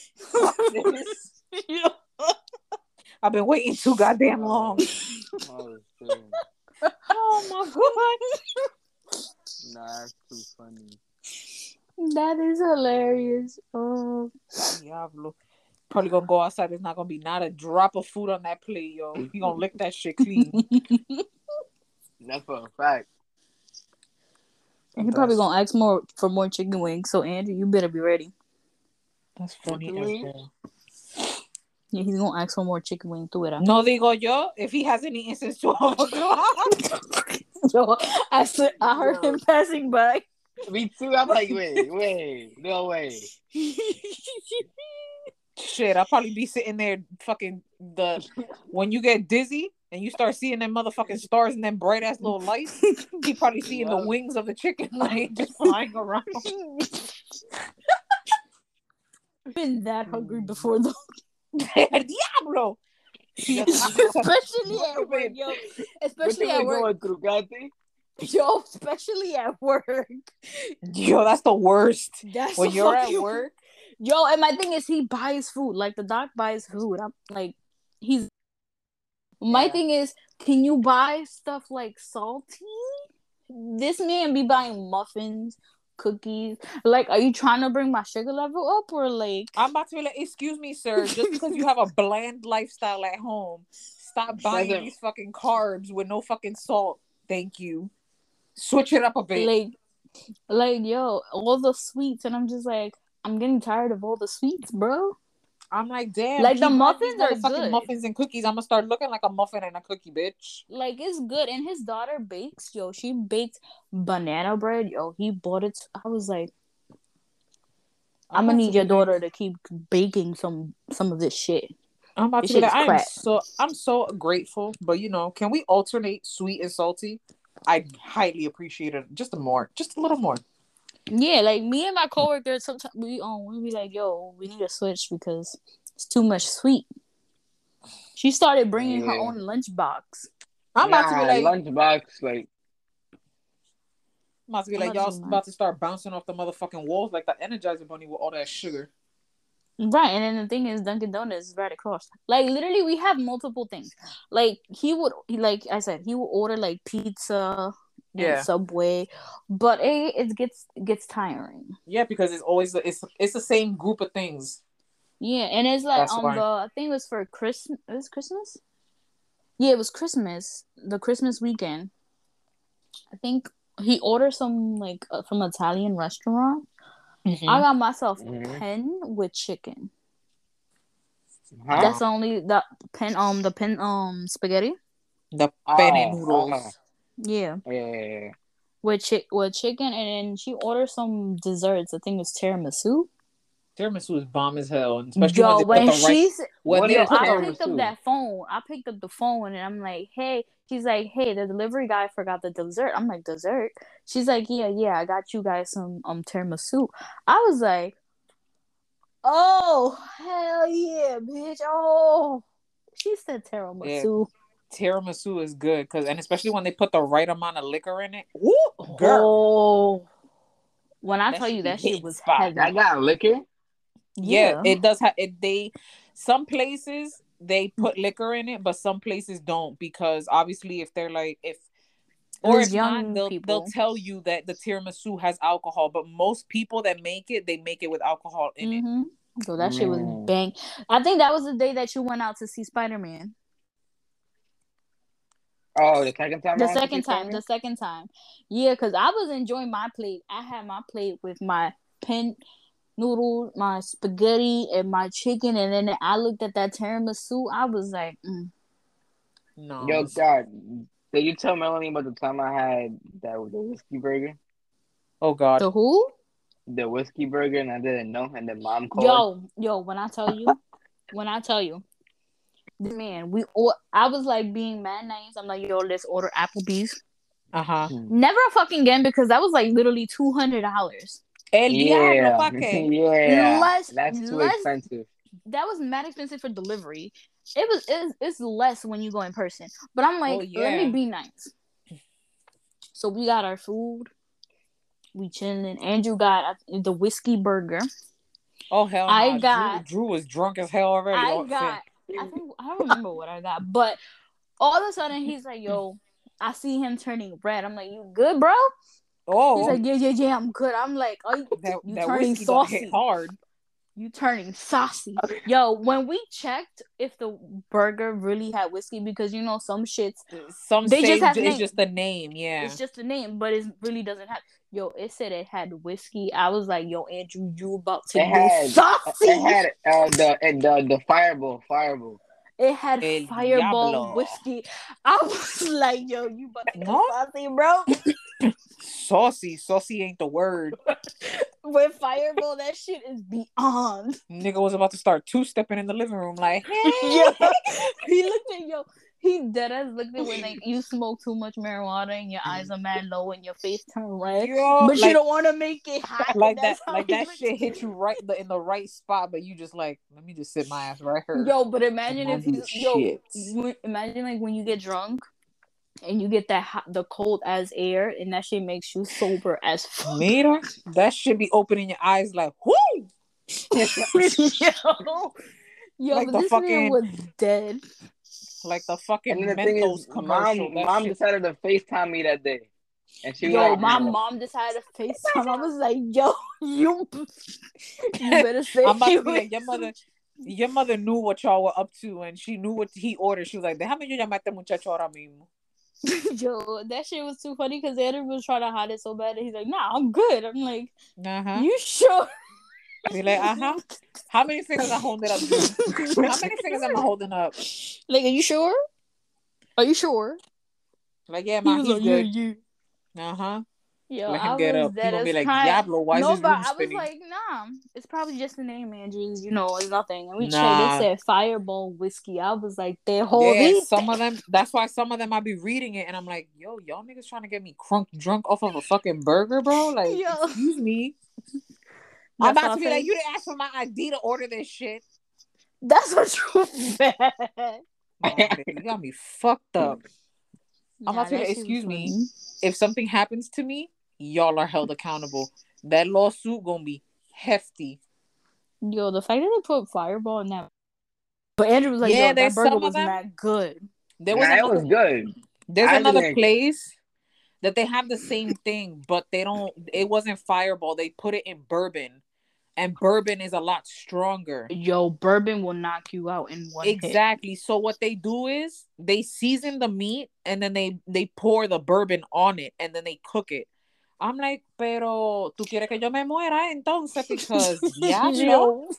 Yeah. I've been waiting too goddamn long. Oh, shit. Oh my god. Nah, that's too funny. That is hilarious. Oh, Diablo. Probably gonna go outside. There's not gonna be not a drop of food on that plate, yo. He gonna lick that shit clean. That's for a fact. and he probably gonna ask more for more chicken wings. So Andrew, you better be ready. That's funny. Chicken as wings? hell. Yeah, he's gonna ask for more chicken wings. Do it. No digo yo. If he hasn't eaten since twelve o'clock. Yo, I said, I heard Yo. him passing by. Me too. I'm like, wait, wait, no way. Shit, I'll probably be sitting there fucking the when you get dizzy and you start seeing them motherfucking stars and them bright ass little lights, he probably seeing Yeah. the wings of the chicken like just flying around. I've been that hungry before though. Diablo. Especially at work, yo. Especially at work. Going through, Gatti? Yo, especially at work. Yo, that's the worst. That's When the you're at fucking- work, Yo, and my thing is he buys food. Like the doc buys food. I'm like he's my Yeah. thing is, can you buy stuff like salty? This man be buying muffins, cookies. Like, are you trying to bring my sugar level up or like I'm about to be like, excuse me, sir, just because you have a bland lifestyle at home, stop buying Doesn't- these fucking carbs with no fucking salt. Thank you. Switch it up a bit. like like yo, all the sweets and I'm just like, I'm getting tired of all the sweets, bro. I'm like, damn. Like, the keep buying these muffins are motherfucking good. muffins and cookies. I'm gonna start looking like a muffin and a cookie, bitch. Like, it's good. And his daughter bakes, yo. She baked banana bread, yo. He bought it. I was like, I'm gonna about need to your be daughter like- to keep baking some some of this shit. I'm about This to be shit like, is I am crap. so I'm so grateful, but you know, can we alternate sweet and salty? I highly appreciate it. Just a more, just a little more. Yeah, like me and my coworkers sometimes we um we be like, yo, we need to switch because it's too much sweet. She started bringing her Yeah. own lunchbox. I'm about to be Nah, like, lunchbox, like, I'm about to be I'm like, not y'all doing that. about to start bouncing off the motherfucking walls like the Energizer Bunny with all that sugar. Right, and then the thing is, Dunkin' Donuts is right across. Like, literally, we have multiple things. Like, he would, he, like I said, he would order like pizza and Yeah. Subway, but it, it gets gets tiring. Yeah, because it's always it's it's the same group of things. Yeah, and it's like That's um why. the I think it was for Christmas. It was Christmas. Yeah, it was Christmas. The Christmas weekend. I think he ordered some like uh, from an Italian restaurant. Mm-hmm. I got myself Mhm. pen with chicken. huh? That's the only the pen um the pen um spaghetti. The Oh, penne noodles. oh. Yeah, Yeah, yeah, yeah. with chi- with chicken, and then she ordered some desserts. I think it was tiramisu. Tiramisu is bomb as hell, and especially Yo, when they when put the right. she's When What they yo, is put I the, picked up tiramisu? that phone. I picked up the phone, and I'm like, hey. She's like, hey, the delivery guy forgot the dessert. I'm like, dessert? She's like, yeah, yeah, I got you guys some um tiramisu. I was like, oh hell yeah, bitch! Oh, she said tiramisu. tiramisu is good because, and especially when they put the right amount of liquor in it. Ooh, girl. Oh, when I That tell shit you be that shit hitting was spot. heavy. That got liquor? Yeah, it does have it. They some places they put liquor in it, but some places don't because obviously if they're like if or Those if young not, they'll people. they'll tell you that the tiramisu has alcohol. But most people that make it, they make it with alcohol in it. Mm-hmm. So that shit was Mm. bang. I think that was the day that you went out to see Spider Man. Oh, the second time The around, second you told time, me? the second time. Yeah, because I was enjoying my plate. I had my plate with my pin noodle, my spaghetti, and my chicken. And then I looked at that tiramisu. I was like, mm. Yo, No. God, did you tell Melanie about the time I had that the whiskey burger? Oh God. The who? The whiskey burger, and I didn't know, and then mom called. Yo, yo, when I tell you, when I tell you, man, we or I was like being mad nice. I'm like, yo, let's order Applebee's. Uh huh. Never fucking again because that was like literally two hundred dollars. El diablo, Yeah, pa qué? yeah, Less, that's too less. expensive. That was mad expensive for delivery. It was it's, it's less when you go in person. But I'm like, Oh, let me yeah. be nice. So we got our food. We chilling. Andrew got the whiskey burger. Oh hell no! I Drew, got. Drew was drunk as hell already. I Oh, got. I think I don't remember what I got, but all of a sudden he's like, "Yo," I see him turning red. I'm like, "You good, bro?" oh, He's like, "Yeah, yeah, yeah, I'm good." I'm like, "Oh, you, that you that turning whiskey got hit saucy? hard. You turning saucy?" Yo, when we checked if the burger really had whiskey, because you know some shits Some they say just have it's name. just the name. Yeah. It's just the name, but it really doesn't have. Yo, it said it had whiskey. I was like, "Yo, Andrew, you about to It get had, saucy?" it had uh, the the the fireball, fireball. It had El Fireball diablo. whiskey. I was like, "Yo, you about to get No? saucy, bro?" Saucy, saucy ain't the word. With Fireball, that shit is beyond. Nigga was about to start two stepping in the living room, like, hey. Yo, he looked at yo. He dead ass looked at when like you smoke too much marijuana and your eyes are mad low and your face turn red, Yo, but like, you don't want to make it hot. like that, That's how like he that looked shit at hit you right the, in the right spot, but you just like, let me just sit my ass right here. Yo, but imagine if he's yo. Shit. w- Imagine like when you get drunk. And you get that hot, the cold as air, and that shit makes you sober as fuck. Mira, that should be opening your eyes like, whoo! yo, yo, Like but the this fucking- man was dead. Like the fucking And then the thing Mentos is, commercial. mom, that mom shit. decided to FaceTime me that day, and she was Yo, like, my "No." mom decided to FaceTime. I was like, yo, you, you better say I'm about to you be like, your mother, your mother knew what y'all were up to, and she knew what he ordered. She was like, déjame yo llamarte muchacho ahora mismo. Yo, that shit was too funny because Andrew was trying to hide it so bad. And he's like, nah, I'm good. I'm like, Uh-huh. you sure? Be like, uh-huh. How many fingers I holding up, Drew? How many fingers am I holding up? Like, are you sure? Are you sure? Like, yeah, He man, was he's like, good. yeah, Uh-huh. Yo, Let him I get was up. He dead gonna be as like, crying. Diablo, why is No, his but room I was spinning? like, nah, it's probably just the name, Andrews. You know, it's nothing. And we Nah. checked. It said Fireball whiskey. I was like, they Yeah, holy. some of them. That's why some of them I be reading it, and I'm like, yo, y'all niggas trying to get me crunk drunk off of a fucking burger, bro? Like, Yo. excuse me. That's I'm about what to be I like, think. you didn't ask for my I D to order this shit. That's what you bad. Oh, baby, you got me fucked up. I'm Nah, about to be that like, shit was excuse me. funny. If something happens to me, y'all are held accountable. That lawsuit gonna be hefty. Yo, the fact that they put Fireball in that. But Andrew was like, Yeah, yo, that there's burger some of was them- not good. There was Nah, it another, was good. there's I another didn't- place that they have the same thing, but they don't. It wasn't Fireball. They put it in bourbon, and bourbon is a lot stronger. Yo, bourbon will knock you out in one hit. Exactly. So what they do is they season the meat and then they they pour the bourbon on it and then they cook it. I'm like, pero tú quieres que yo me muera entonces because diablo. Yo,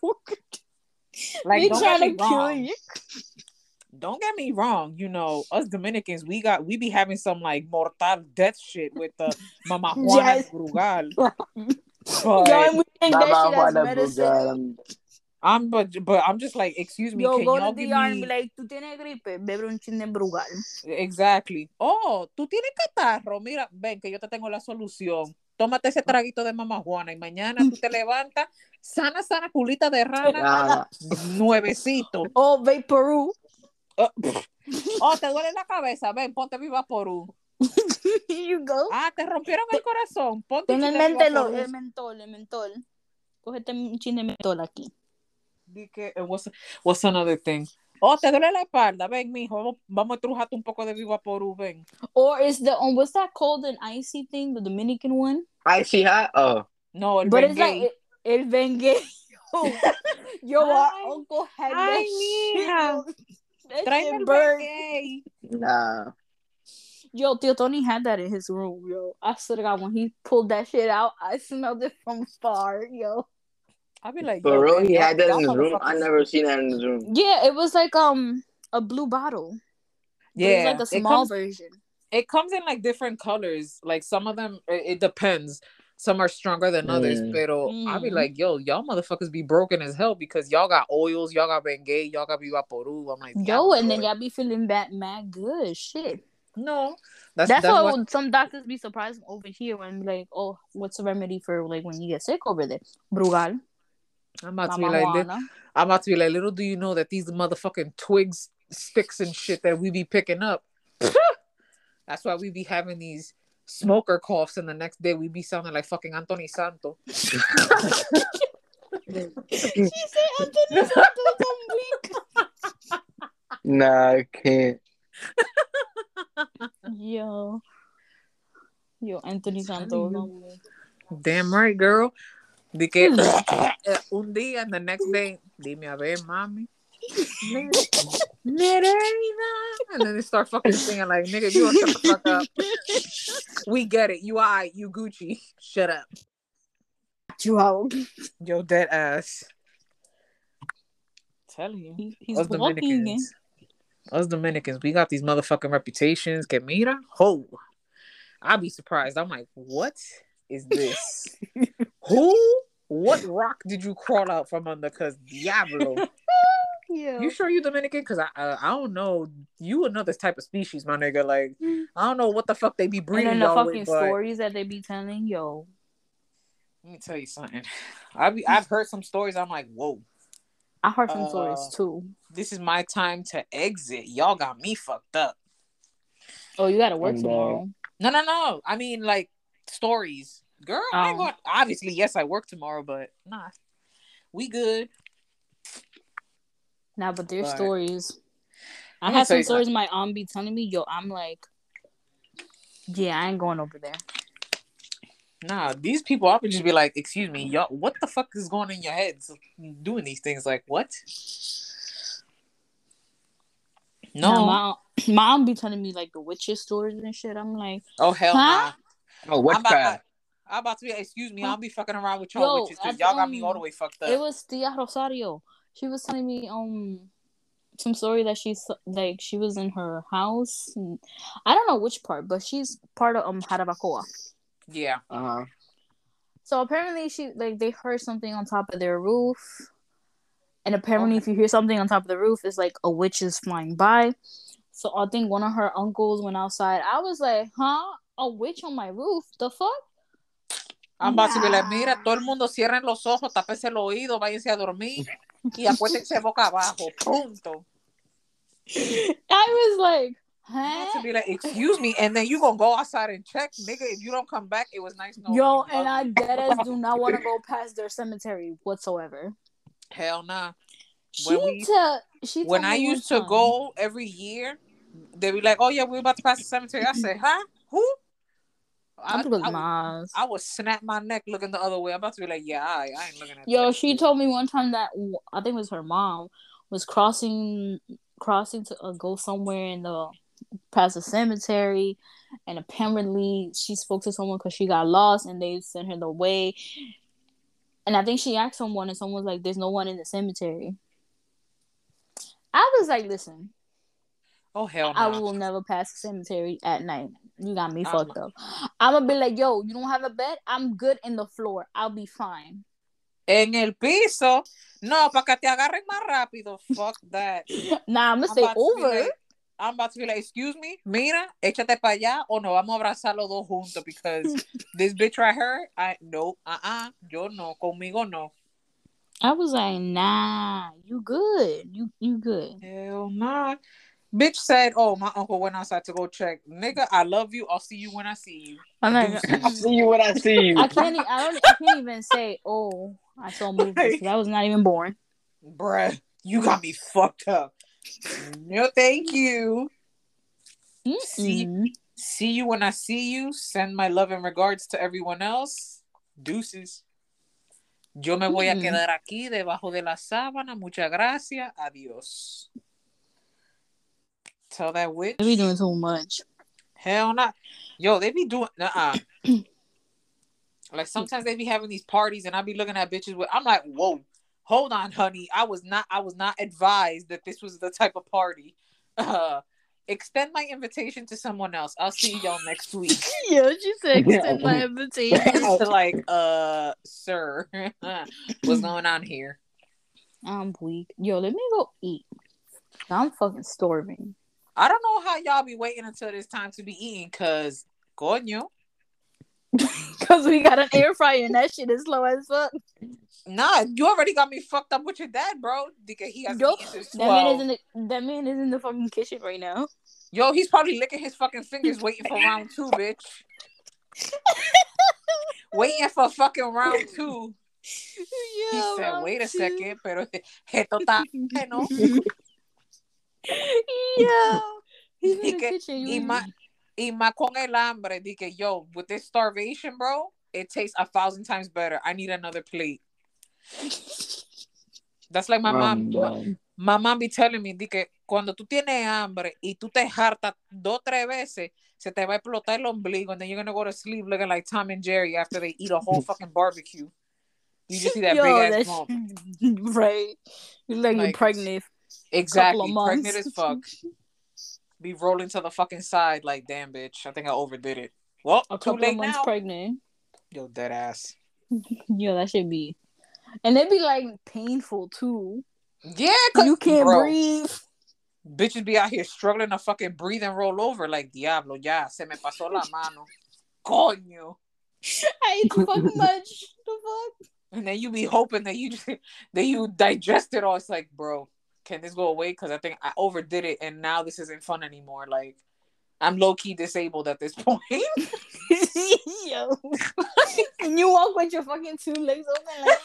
Like, they don't trying get to me kill wrong. you. Don't get me wrong. You know, us Dominicans, we got we be having some like mortal death shit with the Mama Juana Yes. Brugal. Yo, But and we think that Baba shit as Juana medicine. Brugal. I'm but but I'm just like, excuse me, Yo, can go y'all to the give yard and me be like, tú tienes gripe, bebe un chin de Brugal. exactly? Oh, tú tienes catarro. Mira, ven que yo te tengo la solución. Tómate ese traguito de Mama Juana y mañana tú te levantas sana, sana, culita de rana, Nah, nuevecito. Oh, Vaporú. Oh, oh, te duele la cabeza, ven, ponte Viva Porú. Here you go. Ah, te rompieron el corazón, ponte Ten un el, chin de Viva mentolo, Porú. el mentol, el mentol. Cógete un chin de mentol aquí. Di que, eh, what's, what's another thing? Oh, te duele la espalda, ven, mijo, vamos, vamos a trujarte un poco de Viva Porú, ven. Or is the um, what's that called, an icy thing, the Dominican one? icy hot. Oh, No, el But Bengay. it's like it, el Bengay. Yo, yo, our Ay, uncle had ay, that shit. mija. Yo, that Tráeme shit el burned. Bengay. nah. Yo, Tio Tony had that in his room, yo. I swear to God, when he pulled that shit out, I smelled it from far, yo. I'd be like, For yo, real, man, he y'all, had that y'all in his room. I motherfuckers. never seen that in his room. Yeah, it was like um a blue bottle. But it was Yeah, like a it small comes, version. it comes in like different colors. Like some of them, it, it depends. Some are stronger than others. Mm. Pero I'd be like, yo, y'all motherfuckers be broken as hell because y'all got oils, y'all got Bengay, y'all got Vivaporu. I'm like, Yo, and then boy. y'all be feeling bad, mad good. Shit. No, that's That's, that's why what. some doctors be surprised over here when like, oh, what's the remedy for like when you get sick over there? Brugal. I'm about to be Mama like, li- Juana. I'm about to be like, little do you know that these motherfucking twigs, sticks, and shit that we be picking up. That's why we be having these smoker coughs, and the next day we be sounding like fucking Anthony Santo. She said Anthony Santos, I'm weak. Nah, I can't. Yo. Yo, Anthony Santos, I'm weak. Damn right, girl. De que un día and the next day, dime a ver, mami. Nereida. And then they start fucking singing like, nigga, you don't shut the fuck up. We get it. You alright, you Gucci. Shut up. You out. Yo, dead ass. Telling you. He, he's Us walking. Dominicans. Us Dominicans, we got these motherfucking reputations. Que mira, ho. I'll be surprised. I'm like, what is this? Who? What rock did you crawl out from under? Cause Diablo. Yeah. You sure you Dominican? Cause I uh, I don't know. You another type of species, my nigga. Like I don't know what the fuck they be And breeding then the y'all fucking with, but stories that they be telling, yo. let me tell you something. I be I've heard some stories. I'm like, whoa. I heard some Uh, stories too. This is my time to exit. Y'all got me fucked up. Oh, you gotta work I'm tomorrow. No, no, no. I mean, like stories, girl. I ain't Oh. going. Obviously, yes, I work tomorrow, but nah, we good. Nah, but there's But- stories. I Let me had tell some you stories my aunt be telling me, yo, I'm like, yeah, I ain't going over there. Nah, these people, I would just be like, excuse me, y'all, what the fuck is going in your heads doing these things? Like, what? No. Nah, my, my aunt be telling me, like, the witches stories and shit. I'm like, Oh, hell huh? nah. Oh, I'm about, witchcraft. I, I'm about to be, excuse me, I'll be fucking around with y'all Yo, witches because at, y'all got um, me all the way fucked up. It was Tia Rosario. She was telling me, um, some story that she's, like, she was in her house. And I don't know which part, but she's part of, um, Jarabacoa. Yeah. Uh-huh. So apparently she like they heard something on top of their roof. And apparently Okay. if you hear something on top of the roof, it's like a witch is flying by. So I think one of her uncles went outside. I was like, huh? A witch on my roof? The fuck? I'm about to be like, mira, todo el mundo cierren los ojos, tápese el oído, váyanse a dormir y acuéstense boca abajo. Punto. I was like, I'm about huh? to be like, excuse me, and then you gonna go outside and check, nigga. If you don't come back, it was nice knowing Yo, you. and I Ugly. deadass do not want to go past their cemetery whatsoever. Hell nah. She When we, tell she when told I me one used to time. go every year, they be like, "Oh yeah, we're about to pass the cemetery." I say, "Huh? Who?" I, I'm looking I, at my eyes. I would snap my neck looking the other way. I'm about to be like, "Yeah, I, I ain't looking at." Yo, that she shit. told me one time that I think it was her mom was crossing crossing to uh, go somewhere in the past the cemetery, and apparently she spoke to someone because she got lost and they sent her the way. And I think she asked someone, and someone was like, "There's no one in the cemetery." I was like, "Listen, Oh hell I no! will never pass the cemetery at night. You got me I'm fucked not. up. I'm gonna be like, yo, you don't have a bed? I'm good in the floor. I'll be fine." En el piso, no, para que te agarren más rápido. Fuck that. Nah, I'm gonna I'm stay about to be over. like, I'm about to be like, excuse me, mira, échate para allá o nos vamos a abrazar los dos juntos because this bitch right here, I no, uh-uh, yo no, conmigo no. I was like, nah, you good. You you good. Hell nah. Bitch said, oh, my uncle went outside to go check. Nigga, I love you. I'll see you when I see you. I'm like, I see you when I see you. I can't. e- I don't. I can't even say, oh, I saw movement because I was not even born. Bruh, you got me fucked up. No, thank you. See, Mm-mm. see you when I see you. Send my love and regards to everyone else. Deuces. Yo me voy a Mm-mm. quedar aquí debajo de la sábana. Muchas gracias. Adiós. Tell that witch. We doing too much. Hell not. Yo, they be doing uh like sometimes they be having these parties and I be looking at bitches with I'm like, whoa, hold on, honey. I was not I was not advised that this was the type of party. Uh extend my invitation to someone else. I'll see y'all next week. Yeah, she said extend my invitation. Like, uh, sir, what's going on here? I'm weak. Yo, let me go eat. I'm fucking starving. I don't know how y'all be waiting until it's time to be eating, cause coño. Cause we got an air fryer and that shit is slow as fuck. Nah, you already got me fucked up with your dad, bro. Because he has Yo, that man is in the that man is in the fucking kitchen right now. Yo, he's probably licking his fucking fingers waiting for round two, bitch. Waiting for fucking round two. Yeah, he said, wait a two. second, pero esto está bueno. Yeah. He's in y the que, kitchen. Y más, y más con el hambre, di que, yo, with this starvation, bro, it tastes a thousand times better. I need another plate. That's like my mom. My, my mom be telling me, di que cuando tú tienes hambre y tú te hartas dos, tres veces, se te va a explotar el ombligo, and then you're gonna go to sleep looking like Tom and Jerry after they eat a whole fucking barbecue. You just see that Yo, big ass bump. Right. You're like, like you're pregnant. Exactly. Pregnant as fuck. Be rolling to the fucking side like, damn, bitch. I think I overdid it. Well, a too couple late of months now. pregnant. Yo, dead ass. Yo, that should be. And it'd be like painful too. Yeah, cause you can't bro, breathe. Bitches be out here struggling to fucking breathe and roll over like diablo. Ya se me pasó la mano. Coño. I ate too fucking much. The fuck. And then you be hoping that you just, that you digest it all. It's like, bro, can this go away? Because I think I overdid it, and now this isn't fun anymore. Like, I'm low key disabled at this point. Yo, and you walk with your fucking two legs open, like.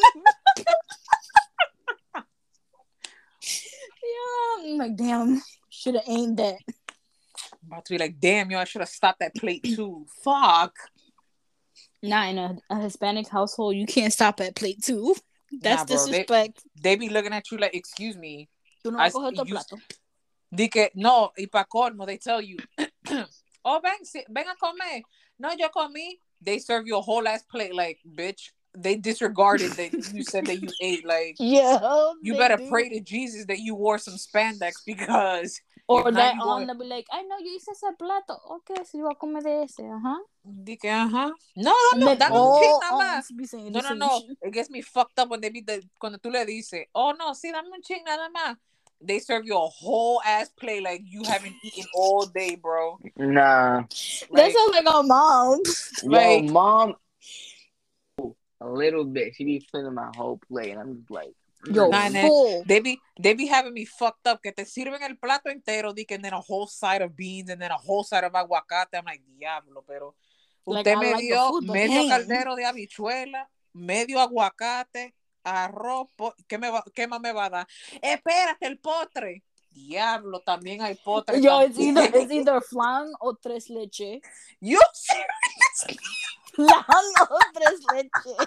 Yeah, I'm like, damn, should have aimed that. I'm about to be like, damn, yo, I should have stopped that plate too. Fuck. Nah, in a, a Hispanic household, you can't stop at plate two. That's nah, bro, disrespect. They, they be looking at you like, excuse me. Tú no vas a coger tu plato. Di que, no, y pa' colmo, they tell you, oh, ven, si, ven a comer. No, yo comí. They serve you a whole ass plate, like, bitch. They disregarded that you said that you ate. Like, yeah, you better do. Pray to Jesus that you wore some spandex because. Or that on, they'll be like, I know you hice ese plato. Okay, so you va a comer de ese, uh-huh. Di que, uh-huh. No, no, no, that doesn't change nada más. No, no, no. It gets me fucked up when they be the, cuando tú le dices, oh, no, sí, dame un ching nada más. They serve you a whole ass plate like you haven't eaten all day, bro. Nah. Like, that sounds like a mom. Like, yo, mom, a little bit. She be filling my whole plate, and I'm just like, yo, nah, full. They be they be having me fucked up. Que te sirven el plato entero, di que, and then a whole side of beans, and then a whole side of aguacate. I'm like, diablo, pero like, usted me like dio food, medio damn. caldero de habichuela, medio aguacate, arroz, po- ¿qué, me va, ¿qué más me va a dar? Espérate, el postre. Diablo, también hay postre. Yo, también. it's either it's either flan o tres leche. You serious? Flan o tres leche.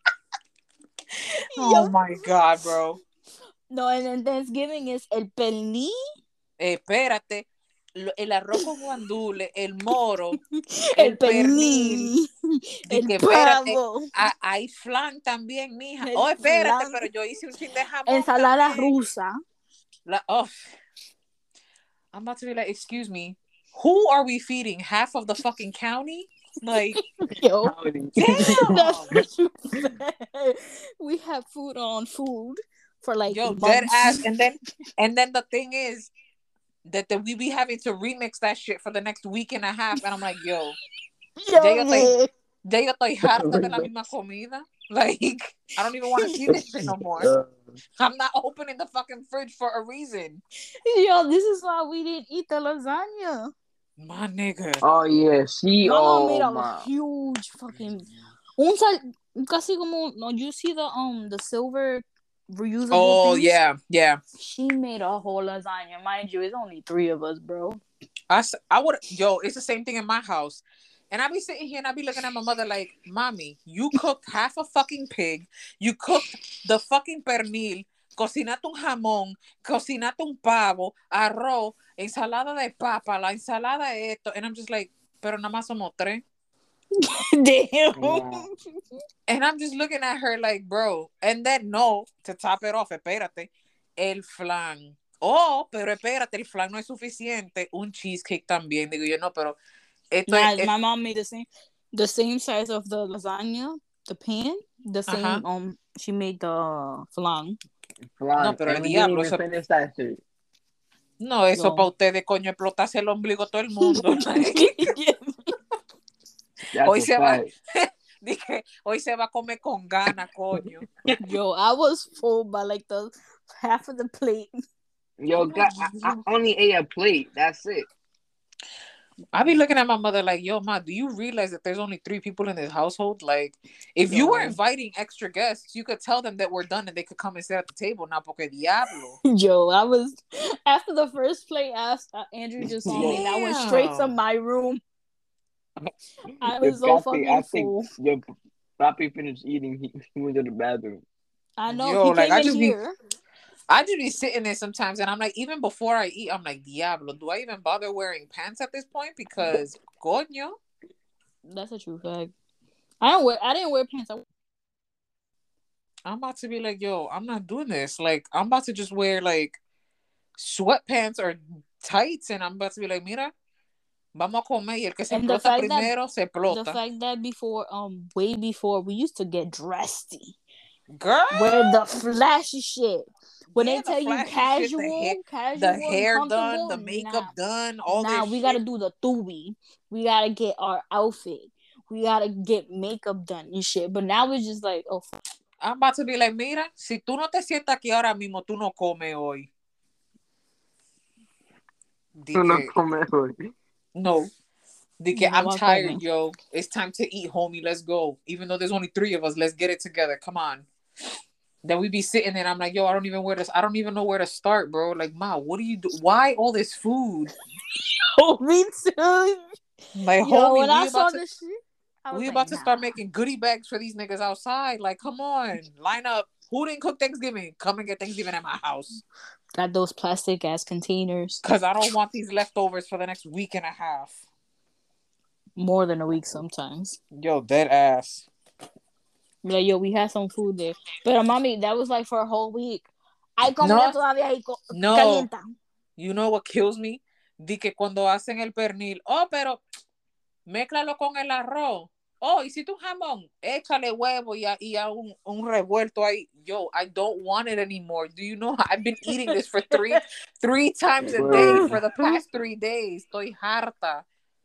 Oh Yo. My God, bro. No, and then Thanksgiving is el pernil. Espérate. El arroz con guandule, el moro, el, el pernil, pernil, el pavo. Hay flan también, mija. El oh, espérate, flan. Pero yo hice un chin de jamón. Ensalada también. rusa. La, oh. I'm about to be like, excuse me, who are we feeding? Half of the fucking county? Like, yo, damn. That's what you said. We have food on food for like yo, months. Dead ass. And then, and then the thing is, that the, we be having to remix that shit for the next week and a half, and I'm like, yo, yo ya yo estoy, ya yo estoy harta de la misma comida. Like, I don't even want to see this shit no more. I'm not opening the fucking fridge for a reason. Yo, this is why we didn't eat the lasagna. My nigga. Oh yeah, she. My oh mom made a my. huge fucking. Un sal, casi como. No, you see the um the silver. Reusable oh things? yeah yeah she made a whole lasagna, mind you. It's only three of us, bro. I, I would yo it's the same thing in my house, and I be sitting here and I be looking at my mother like, mommy, you cooked half a fucking pig, you cooked the fucking pernil Cocinate un jamón, cocinate un pavo, arroz, ensalada de papa, la ensalada de esto. And I'm just like, pero nada más somos tres. Damn. Nah. And I'm just looking at her like, bro. And then, no, to top it off, espérate, el flan. Oh, pero espérate, el flan no es suficiente. Un cheesecake también. Digo yo, no, pero esto Nah, es... my mom made the same, the same size of the lasagna, the pan, the same. Ajá. Um, she made the flan. Flan. No, pero el And we didn't diablo, even eso- finish that shit. No, eso No. para ustedes, coño, explotarse el ombligo a todo el mundo. That's Hoy a se va, fact. dije, hoy se va a comer con gana, coño. Yo, I was full by like the half of the plate. Yo, God, I, I only ate a plate. That's it. I be looking at my mother like, yo, ma, do you realize that there's only three people in this household? Like, if you were No. inviting extra guests, you could tell them that we're done and they could come and sit at the table. Now, porque diablo. Yo, I was after the first plate. Asked uh, Andrew just saw me, and I went straight to Damn. my room. I Your was so papi- fucking I think full. your papi finished eating. He, he went to the bathroom. I know Yo, he like, came I in just be- here. I just be sitting there sometimes and I'm like, even before I eat, I'm like, diablo, do I even bother wearing pants at this point? Because, coño. That's a true fact. I don't wear. I didn't wear pants. I, I'm about to be like, yo, I'm not doing this. Like, I'm about to just wear, like, sweatpants or tights and I'm about to be like, mira, vamos a comer y el que se And the explota fact that- primero se the explota. fact that before, um, way before, we used to get dressy. Girl, Wear the flashy shit. When yeah, they the tell you flashy casual, shit, the hair, casual, the and hair done, comfortable, the makeup nah. done, all Nah, this we shit. gotta do the tubi. We gotta get our outfit. We gotta get makeup done and shit. But now it's just like, oh, f- I'm about to be like, mira, si tú no te sientas aquí ahora mismo, tú no comes hoy. Di No, no que- come hoy. no. Di que, No I'm va a tired, comer. yo. It's time to eat, homie. Let's go. Even though there's only three of us, let's get it together. Come on. Then we be sitting there and I'm like, yo, I don't even where to, I don't even know where to start, bro. Like, ma, what do you do? Why all this food? oh, me too. Like, Yo, homie, when we I about saw to, this shit, I was we like, about to nah. start making goodie bags for these niggas outside. Like, come on, line up. Who didn't cook Thanksgiving? Come and get Thanksgiving at my house. Got those plastic ass containers. Cause I don't want these leftovers for the next week and a half. More than a week sometimes. Yo, dead ass. Be like, yo, we had some food there. But mommy, that was like for a whole week. Hay No. comida todavía ahí co- No. calienta. You know what kills me? Di que cuando hacen el pernil, oh, pero mézclalo con el arroz. Oh, hiciste un jamón, échale huevo y a, y a un, un revuelto ahí. Yo, I don't want it anymore. Do you know? I've been eating this for three three times a day for the past three days. Estoy harta.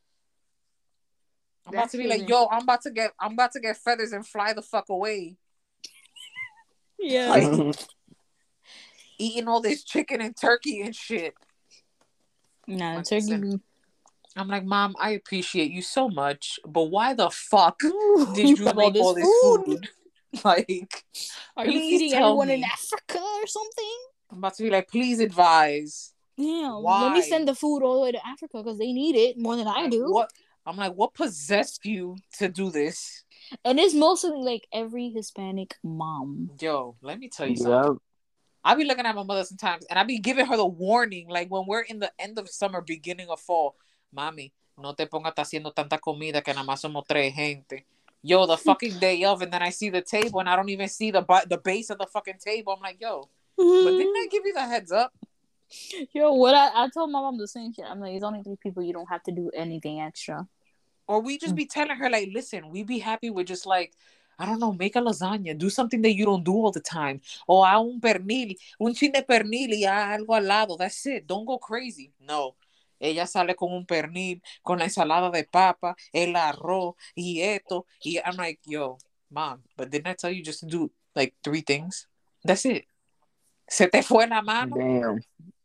I'm about That's to be like, it. yo, I'm about to get I'm about to get feathers and fly the fuck away. Yeah. Like, eating all this chicken and turkey and shit. Nah, Like, turkey. listen. I'm like, Mom, I appreciate you so much, but why the fuck did you have make all this food? food? Like, Are you please feeding tell everyone in me. Africa or something? I'm about to be like, please advise. Yeah, Why? let me send the food all the way to Africa because they need it more than I Like, do. what? I'm like, what possessed you to do this? And it's mostly like every Hispanic mom. Yo, let me tell you something. Yeah. I be looking at my mother sometimes and I be giving her the warning, like when we're in the end of summer, beginning of fall. Mami, no te pongas haciendo tanta comida que nada más somos tres gente. Yo, the fucking day of, and then I see the table and I don't even see the the base of the fucking table. I'm like, yo, but didn't I give you the heads up? Yo, what I, I told my mom the same shit. I'm like, it's only three people. You don't have to do anything extra. Or we just be telling her, like, listen, we be happy with just like, I don't know, make a lasagna. Do something that you don't do all the time. Or a un pernil, un chin de pernil y a algo al lado. That's it. Don't go crazy. No. Ella sale con un pernil, con la ensalada de papa, el arroz, y esto. Y I'm like, yo, Mom, but didn't I tell you just to do like three things? That's it. Se te fue la mano. Damn.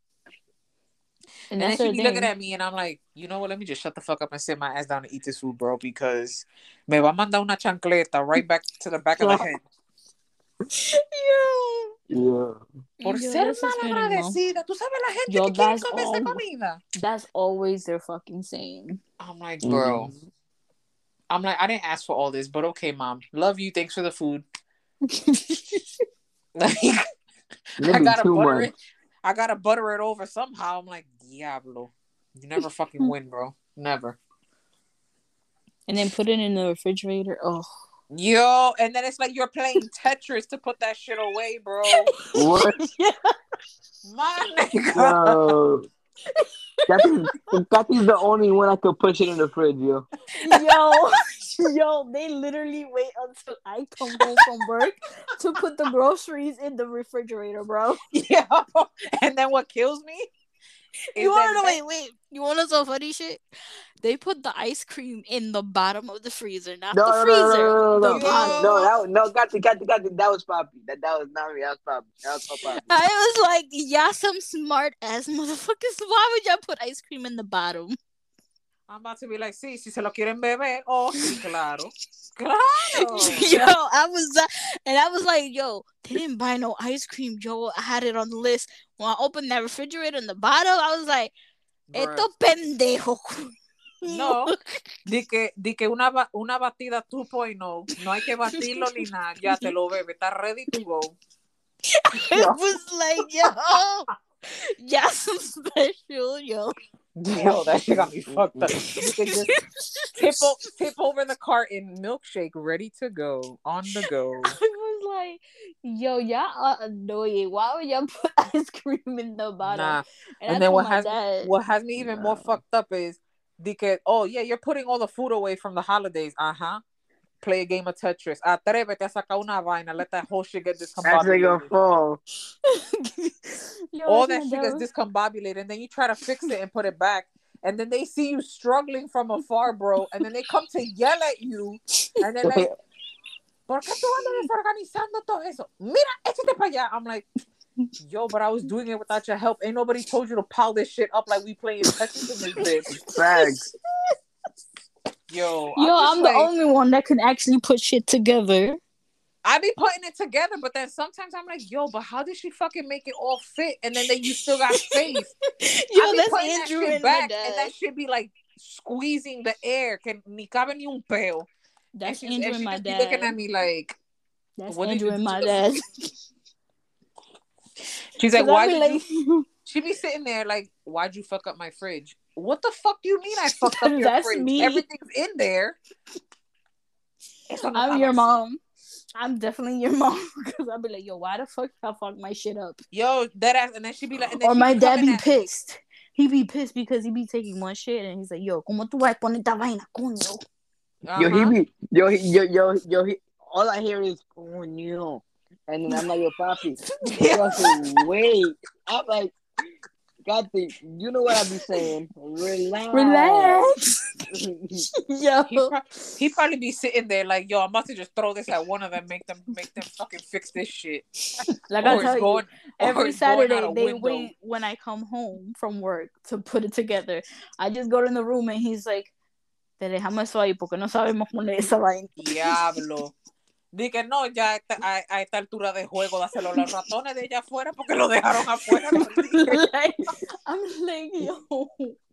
And And then that's she her be thing. looking at me and I'm like, you know what? Let me just shut the fuck up and sit my ass down and eat this food, bro, because me va a mandar una chancleta right back to the back of the head. Yeah. Por Yo, ser that's Hispanic, mom. malagradecida. Tú sabes la gente Yo, que quiere that's comer esta all- comida. That's always their fucking saying. I'm like, bro. Mhm. I'm like, I didn't ask for all this, but okay, Mom. Love you. Thanks for the food. Like, I Maybe gotta too butter much. it. I gotta butter it over somehow. I'm like, diablo. You never fucking win, bro. Never. And then put it in the refrigerator. Oh. Yo, and then it's like you're playing Tetris to put that shit away, bro. What? Yeah. My nigga. Yo. Kathy's, Kathy's the only one I could push it in the fridge, yo. Yo, yo, they literally wait until I come home from work to put the groceries in the refrigerator, bro. Yeah. And then what kills me? You wanna know? Wait, wait. You wanna know funny shit? They put the ice cream in the bottom of the freezer, not No, the no, no, freezer. no, no, no, the no. bottom. No, that was, no, Kathy, Kathy, Kathy, that was Poppy. That, that was not me. That was Poppy. That was for Poppy. I was like, yeah, some smart ass motherfuckers. Why would y'all put ice cream in the bottom? I'm about to be like, sí, si se lo quieren beber. Oh, sí, claro. Claro. Yo, I was, uh, and I was like, yo, they didn't buy no ice cream, yo. I had it on the list. When I opened that refrigerator in the bottom, I was like, esto pendejo. No, di que, di que una, una batida two point oh, no hay que batirlo ni nada, ya te lo bebe, está ready to go. It was like, yo, yeah, some special, yo. Yo, that shit got me fucked up. You can just tip, o- tip over the carton, milkshake ready to go, on the go. I was like, yo, y'all are annoying. Why would y'all put ice cream in the bottom? Nah. And, And I then told what my has dad, what has me even Nah. more fucked up is, di que, oh yeah, you're putting all the food away from the holidays. Uh huh. Play a game of Tetris. Atrévete a sacar una vaina. Let that whole shit get Actually gonna discombobulated. fall. yo, All that's that my shit gets dad. discombobulated, and then you try to fix it and put it back, and then they see you struggling from afar, bro, and then they come to yell at you, and they're like, ¿por qué tú andas desorganizando todo eso? Mira, échate para allá. I'm like, yo, but I was doing it without your help. Ain't nobody told you to pile this shit up like we playing Tetris in this bitch. Facts. Yo, Yo, I'm, I'm like, the only one that can actually put shit together. I be putting it together, but then sometimes I'm like, yo, but how did she fucking make it all fit? And then, then you still got space. Yo, I be that's putting that Andrew shit and my back, dad. and that shit be like squeezing the air. Que ni cabe ni un peo. That's and she, Andrew and and she my just be dad. looking at me like, That's what did Andrew you and my do? dad. She's like, 'Cause I why be did like, you? She be sitting there like, why'd you fuck up my fridge? What the fuck do you mean I fucked up your That's fridge? me. Everything's in there. Eso no I'm estaba your así. mom. I'm definitely your mom. Because I'll be like, yo, why the fuck I fuck my shit up? Yo, that ass, and then she be like, and then Or she my be dad coming be at me. pissed. He be pissed because he be taking one shit and he's like, yo, ¿cómo tú vas a poner esta vaina, coño? Yo, he Uh-huh. be, yo, he- yo, yo, yo, he, all I hear is, oh, no. And then I'm like, yo, Papi. Yo, say, wait. I'm like, Kathy, you know what I be saying. Relax. Relax. Yo. He, pro- he probably be sitting there like, yo, I'm about to just throw this at one of them, make them make them fucking fix this shit. Like Or I it's tell you, going- or every it's going out Saturday a they window. wait when I come home from work to put it together. I just go in the room and he's like, te dejamos eso ahí porque no sabemos poner esa vaina. Diablo. Di que no, ya a, esta- a, a esta altura de juego, dáselo a los ratones de allá afuera porque lo dejaron afuera. Like, I'm like, yo.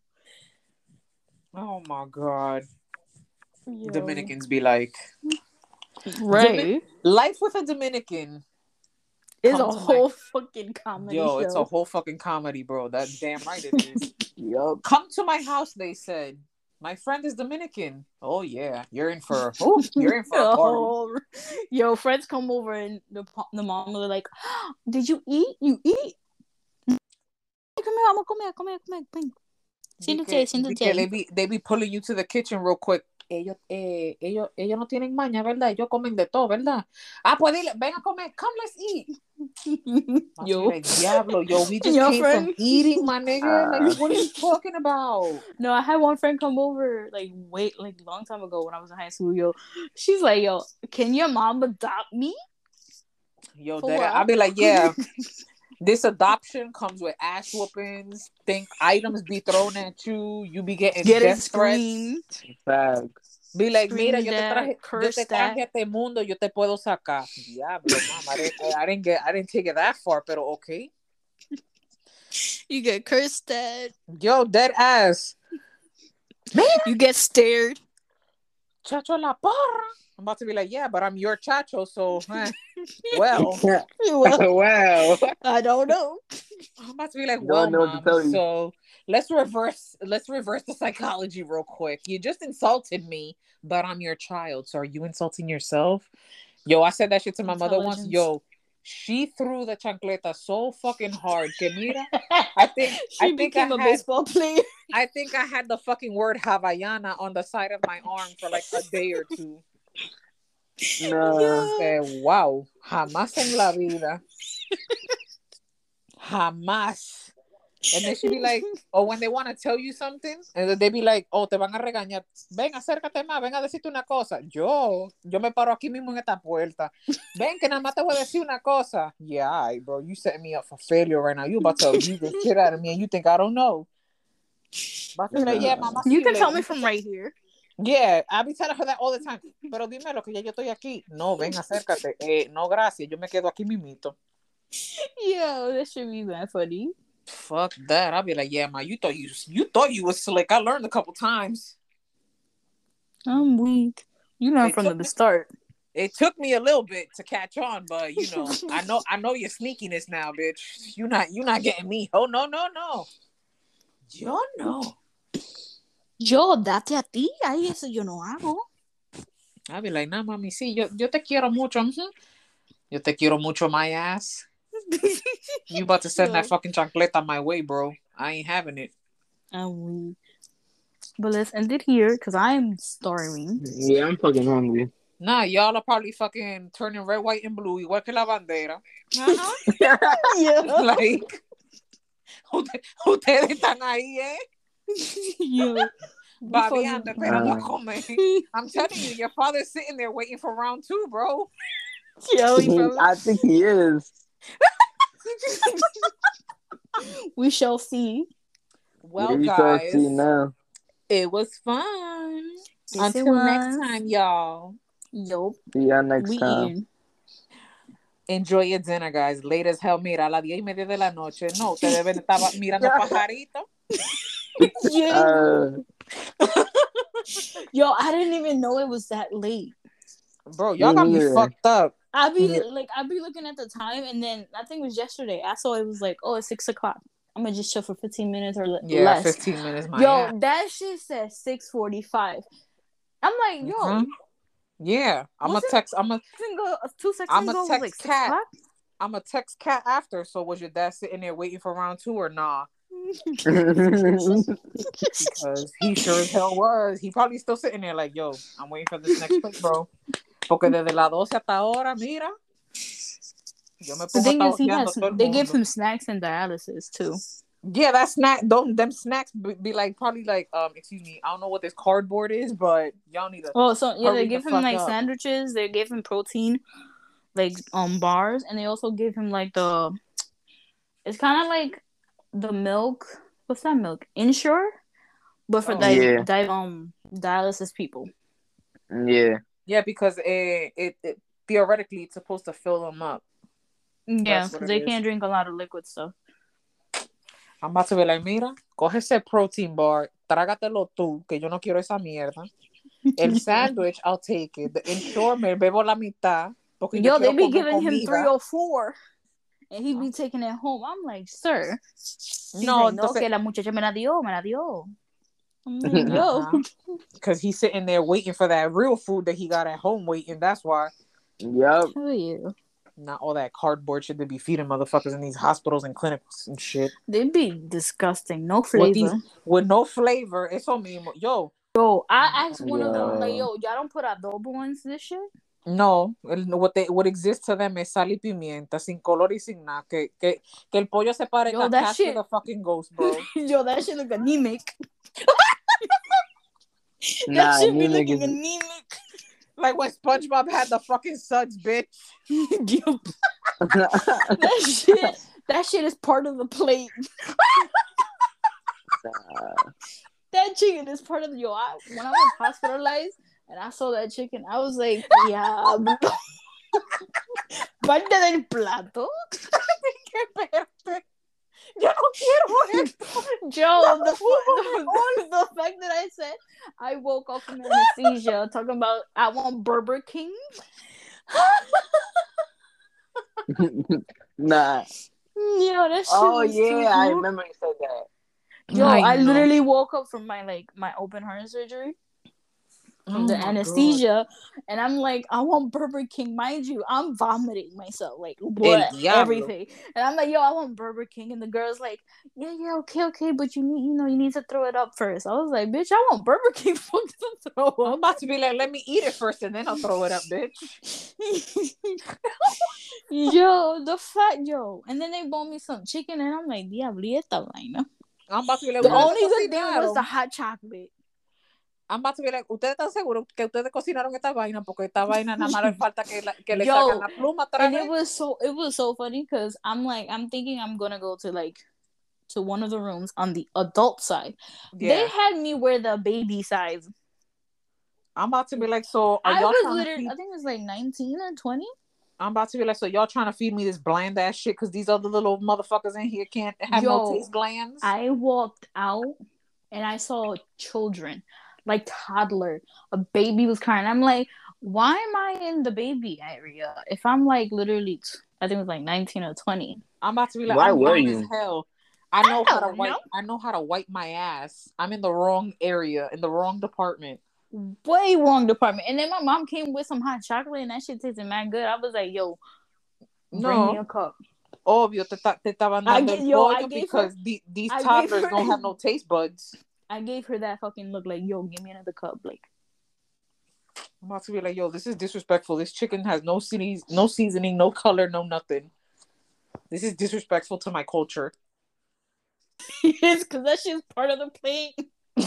Oh my God. Yo. Dominicans be like, Right. Domin- life with a Dominican. It's a Come to whole my- fucking comedy Yo, show. it's a whole fucking comedy, bro. That's damn right it is. Yup. Come to my house, they said. My friend is Dominican. Oh yeah, you're in for oh, you're in for a party. Oh, yo, friends come over and the the mom will like, did you eat? You eat? Come here, vamos a comer, comer, comer, comer. Di Siéntate, que- siéntate di que ahí. they be they be pulling you to the kitchen real quick. Ellos, eh, ellos, ellos no tienen maña, ¿verdad? Ellos comen de todo, ¿verdad? Ah, pues dile, ven a comer. Come, let's eat. Yo. Like, Diablo, yo, we just Your came friend? from eating, my nigga. Uh. Like, what are you talking about? No, I had one friend come over like wait like long time ago when I was in high school. Yo, she's like, yo, can your mom adopt me? Yo, For that, what? I'll be like, yeah. This adoption comes with ass whoopings. Think items be thrown at you. You be getting Get it death threats. screamed. Facts. Be like, mira, Scream yo te that, traje, yo curse te that. traje a este mundo, yo te puedo sacar. Diablo, mom, I didn't, I didn't get, I didn't take it that far, pero okay. You get cursed at. Yo, dead ass. You get stared. Chacho la porra. I'm about to be like, yeah, but I'm your chacho, so eh. Well, Well, Wow. I don't know. I'm about to be like, Don't well, know what to mom. tell you. So let's reverse. Let's reverse the psychology real quick. You just insulted me, but I'm your child. So are you insulting yourself? Yo, I said that shit to my mother once. Intelligence. Yo, she threw the chancleta so fucking hard. Que mira, I think She I think became I a had baseball player. I think I had the fucking word Havaiana on the side of my arm for like a day or two. Nah. Yeah. Say, wow, jamás en la vida. Jamás. And then she'd be like, or when they want to tell you something, and then they be like, oh, te van a regañar. Ven, acércate más, ven a decirte una cosa. Yo, yo me paro aquí mismo en esta puerta. Ven, que nada más te voy a decir una cosa. Yeah, all right, bro, you setting me up for failure right now. You about to abuse the shit out of me, and you think I don't know. About to be like, yeah, mama, see You you can later. tell me from right here. Yeah, I be telling her that all the time. Pero dímelo que ya yo estoy aquí. No, ven, acércate. Eh, no, gracias. Yo me quedo aquí mimito. Yo, that should be that funny. Fuck that. I'll be like, yeah, ma, you thought you you thought you was slick. I learned a couple times. I'm weak. You learned It from took the me- start. It took me a little bit to catch on, but you know, I know I know your sneakiness now, bitch. You not you not getting me. Oh no, no, no. Yo no. Yo, date a ti. Ay, eso yo no hago. I'll be like, nah, mami, sí, yo, yo te quiero mucho. Mm-hmm. Yo te quiero mucho, my ass. You about to send Yo. that fucking chancleta my way, bro. I ain't having it. I'm weak. But let's end it here because I'm starving. Yeah, I'm fucking hungry. Nah, y'all are probably fucking turning red, white, and blue, igual que la bandera. Uh-huh. Yeah. Like, usted- ustedes están ahí, eh? Yo. Babeando, esperando a Uh. comer. I'm telling you, your father's sitting there waiting for round two, bro. Yo, you feel me? I think he is. We shall see. Well, we shall guys, see now. it was fun. Yes, Until it next was. time, y'all. Yo, See ya next we time. eating. Enjoy your dinner, guys. Late as hell. Mira, a las diez y media de la noche. No, ustedes deben estar mirando pajarito. Yeah. Uh, Yo, I didn't even know it was that late. Bro, y'all Me got me neither. fucked up. I be Yeah. like, I be looking at the time, and then I think it was yesterday. I saw it was like, oh, it's six o'clock. I'm gonna just chill for fifteen minutes or le- Yeah, less. fifteen minutes, my Yo, ass. that shit says six forty-five. I'm like, yo, Mhm. Yeah, I'm gonna Wasn't- text. I'm gonna. second go, two seconds I'ma ago was text like six Kat. o'clock. I'm gonna text Kat after. So was your dad sitting there waiting for round two or nah? Because he sure as hell was. He probably still sitting there like, yo, I'm waiting for this next plate, bro. Porque desde las doce hasta ahora, mira. Yo me The pongo thing is, he taoteando has. todo el They give mundo. him snacks and dialysis too. Yeah, that snack, don't them snacks be, be like probably like um, excuse me, I don't know what this cardboard is, but y'all need to. Oh, so yeah, Hurry they the give him fuck like up. sandwiches. They give him protein, like um bars, and they also give him like the. It's kind of like the milk. What's that milk? Insure, but for Oh. di- Yeah. di- um dialysis people. Yeah. Yeah, because it, it it theoretically it's supposed to fill them up. Yeah, That's what because it they is. can't drink a lot of liquid stuff. I'm about to be like, mira, coge ese protein bar, trágatelo tú, que yo no quiero esa mierda. El sandwich, I'll take it. The Ensure, me bebo la mitad. Porque yo Yo, they quiero be comer giving him comida. three or four, and he be taking it home. I'm like, sir. He's No, like, no, entonces, que la muchacha me la dio, me la dio. I'm like, yo. because he's sitting there waiting for that real food that he got at home waiting. That's why. Yup. Hell yeah. Not all that cardboard shit they be feeding motherfuckers in these hospitals and clinics and shit. They be disgusting. No With, flavor. these, with no flavor. Eso mismo. Yo, Yo, I asked one of them, like, Yo. yo, y'all don't put adobo into this shit? no. El, what, they, what exists to them es sal y pimienta, sin color y sin nada. Que, que, que el pollo se parezca Yo, a that Casper shit- the fucking ghost, bro. Yo, that shit look anemic. Nah, that shit be anemic looking is- anemic. Like when SpongeBob had the fucking suds, bitch. Yo, that shit, that shit is part of the plate. That chicken is part of the, yo, I, when I was hospitalized and I saw that chicken, I was like, diablo. Parte del plato. Espérate. Yo no quiero esto. Joe, the, the, the fact that I said I woke up from anesthesia talking about I want Burger King. Nah. Yo, that shit Oh was too yeah, I cool. remember you said that. Yo, I I, know. literally woke up from my like my open heart surgery from Oh the my anesthesia, and I'm like, I want Burger King, mind you, I'm vomiting myself, like God. what El diablo. everything, and I'm like, yo, I want Burger King, and the girl's like, yeah, yeah, okay, okay, but you need, you know, you need to throw it up first. I was like, bitch, I want Burger King fucking to throw I'm up. about to be like, let me eat it first and then I'll throw it up, bitch. Yo, the fat yo, and then they bought me some chicken, and I'm like, diablo, esta vaina. I'm about to be like, The ustedes only good thing was the cocinaron. hot chocolate. I'm about to be like, ustedes están seguros que ustedes cocinaron esta vaina porque esta vaina nada más le falta que, la, que le Yo, sacan la pluma otra and vez. it was so it was so funny because I'm like I'm thinking I'm gonna go to like to one of the rooms on the adult side. Yeah. They had me wear the baby size. I'm about to be like, so are I y'all was trying to literally feed... I think it was like nineteen or twenty. I'm about to be like, so y'all trying to feed me this bland ass shit because these other little motherfuckers in here can't have Yo, no taste glands? I walked out and I saw children, like toddler. A baby was crying. I'm like, why am I in the baby area? If I'm like literally, I think it was like nineteen or twenty. I'm about to be like, Why I'm were young you? as hell. I know I how to don't wipe. know. I know how to wipe my ass. I'm in the wrong area, in the wrong department. Way wrong department. And then my mom came with some hot chocolate and that shit tasted mad good. I was like, yo, bring No. me a cup. Obvio, te, ta- te estaban I dando get- el yo, I pollo gave because her- the, these I gave toddlers her- don't have no taste buds. I gave her that fucking look like, yo, give me another cup. Like, I'm about to be like, yo, this is disrespectful. This chicken has no seasoning, no seasoning, no color, no nothing. This is disrespectful to my culture. it's because that shit's part of the plate.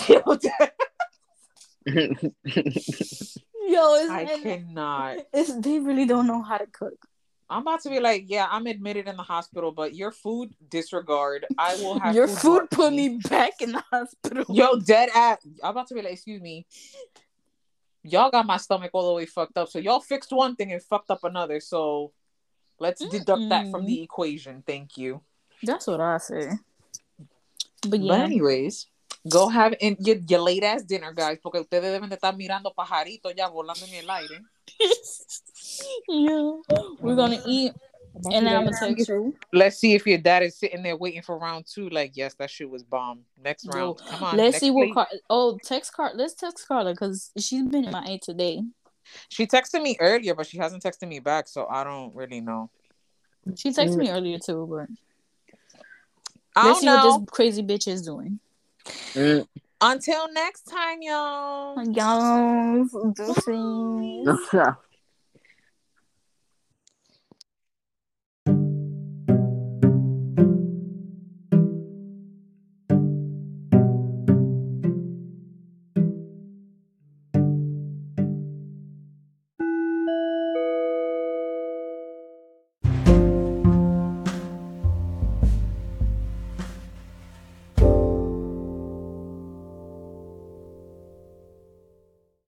Yo, it's, I and cannot. It's, they really don't know how to cook. I'm about to be like, yeah, I'm admitted in the hospital, but your food, disregard. I will have Your food, food brought to put me back in the hospital. Yo, dead ass. I'm about to be like, excuse me. Y'all got my stomach all the way fucked up. So y'all fixed one thing and fucked up another. So let's deduct Mm-mm. that from the equation. Thank you. That's what I say. But yeah. But anyways, go have in your, your late ass dinner, guys, porque ustedes deben de estar mirando pajaritos ya volando en el aire. Yeah. We're gonna eat, and then I'm gonna text you. Let's see if your dad is sitting there waiting for round two. Like, yes, that shit was bomb. Next Yo, round, come on. let's next see what plate. Car- oh text Car. Let's text Carla because she's been in my A today. She texted me earlier, but she hasn't texted me back, so I don't really know. She texted me earlier too, but I let's don't see know. what this crazy bitch is doing. Mm. Until next time, y'all. Y'all, deuces.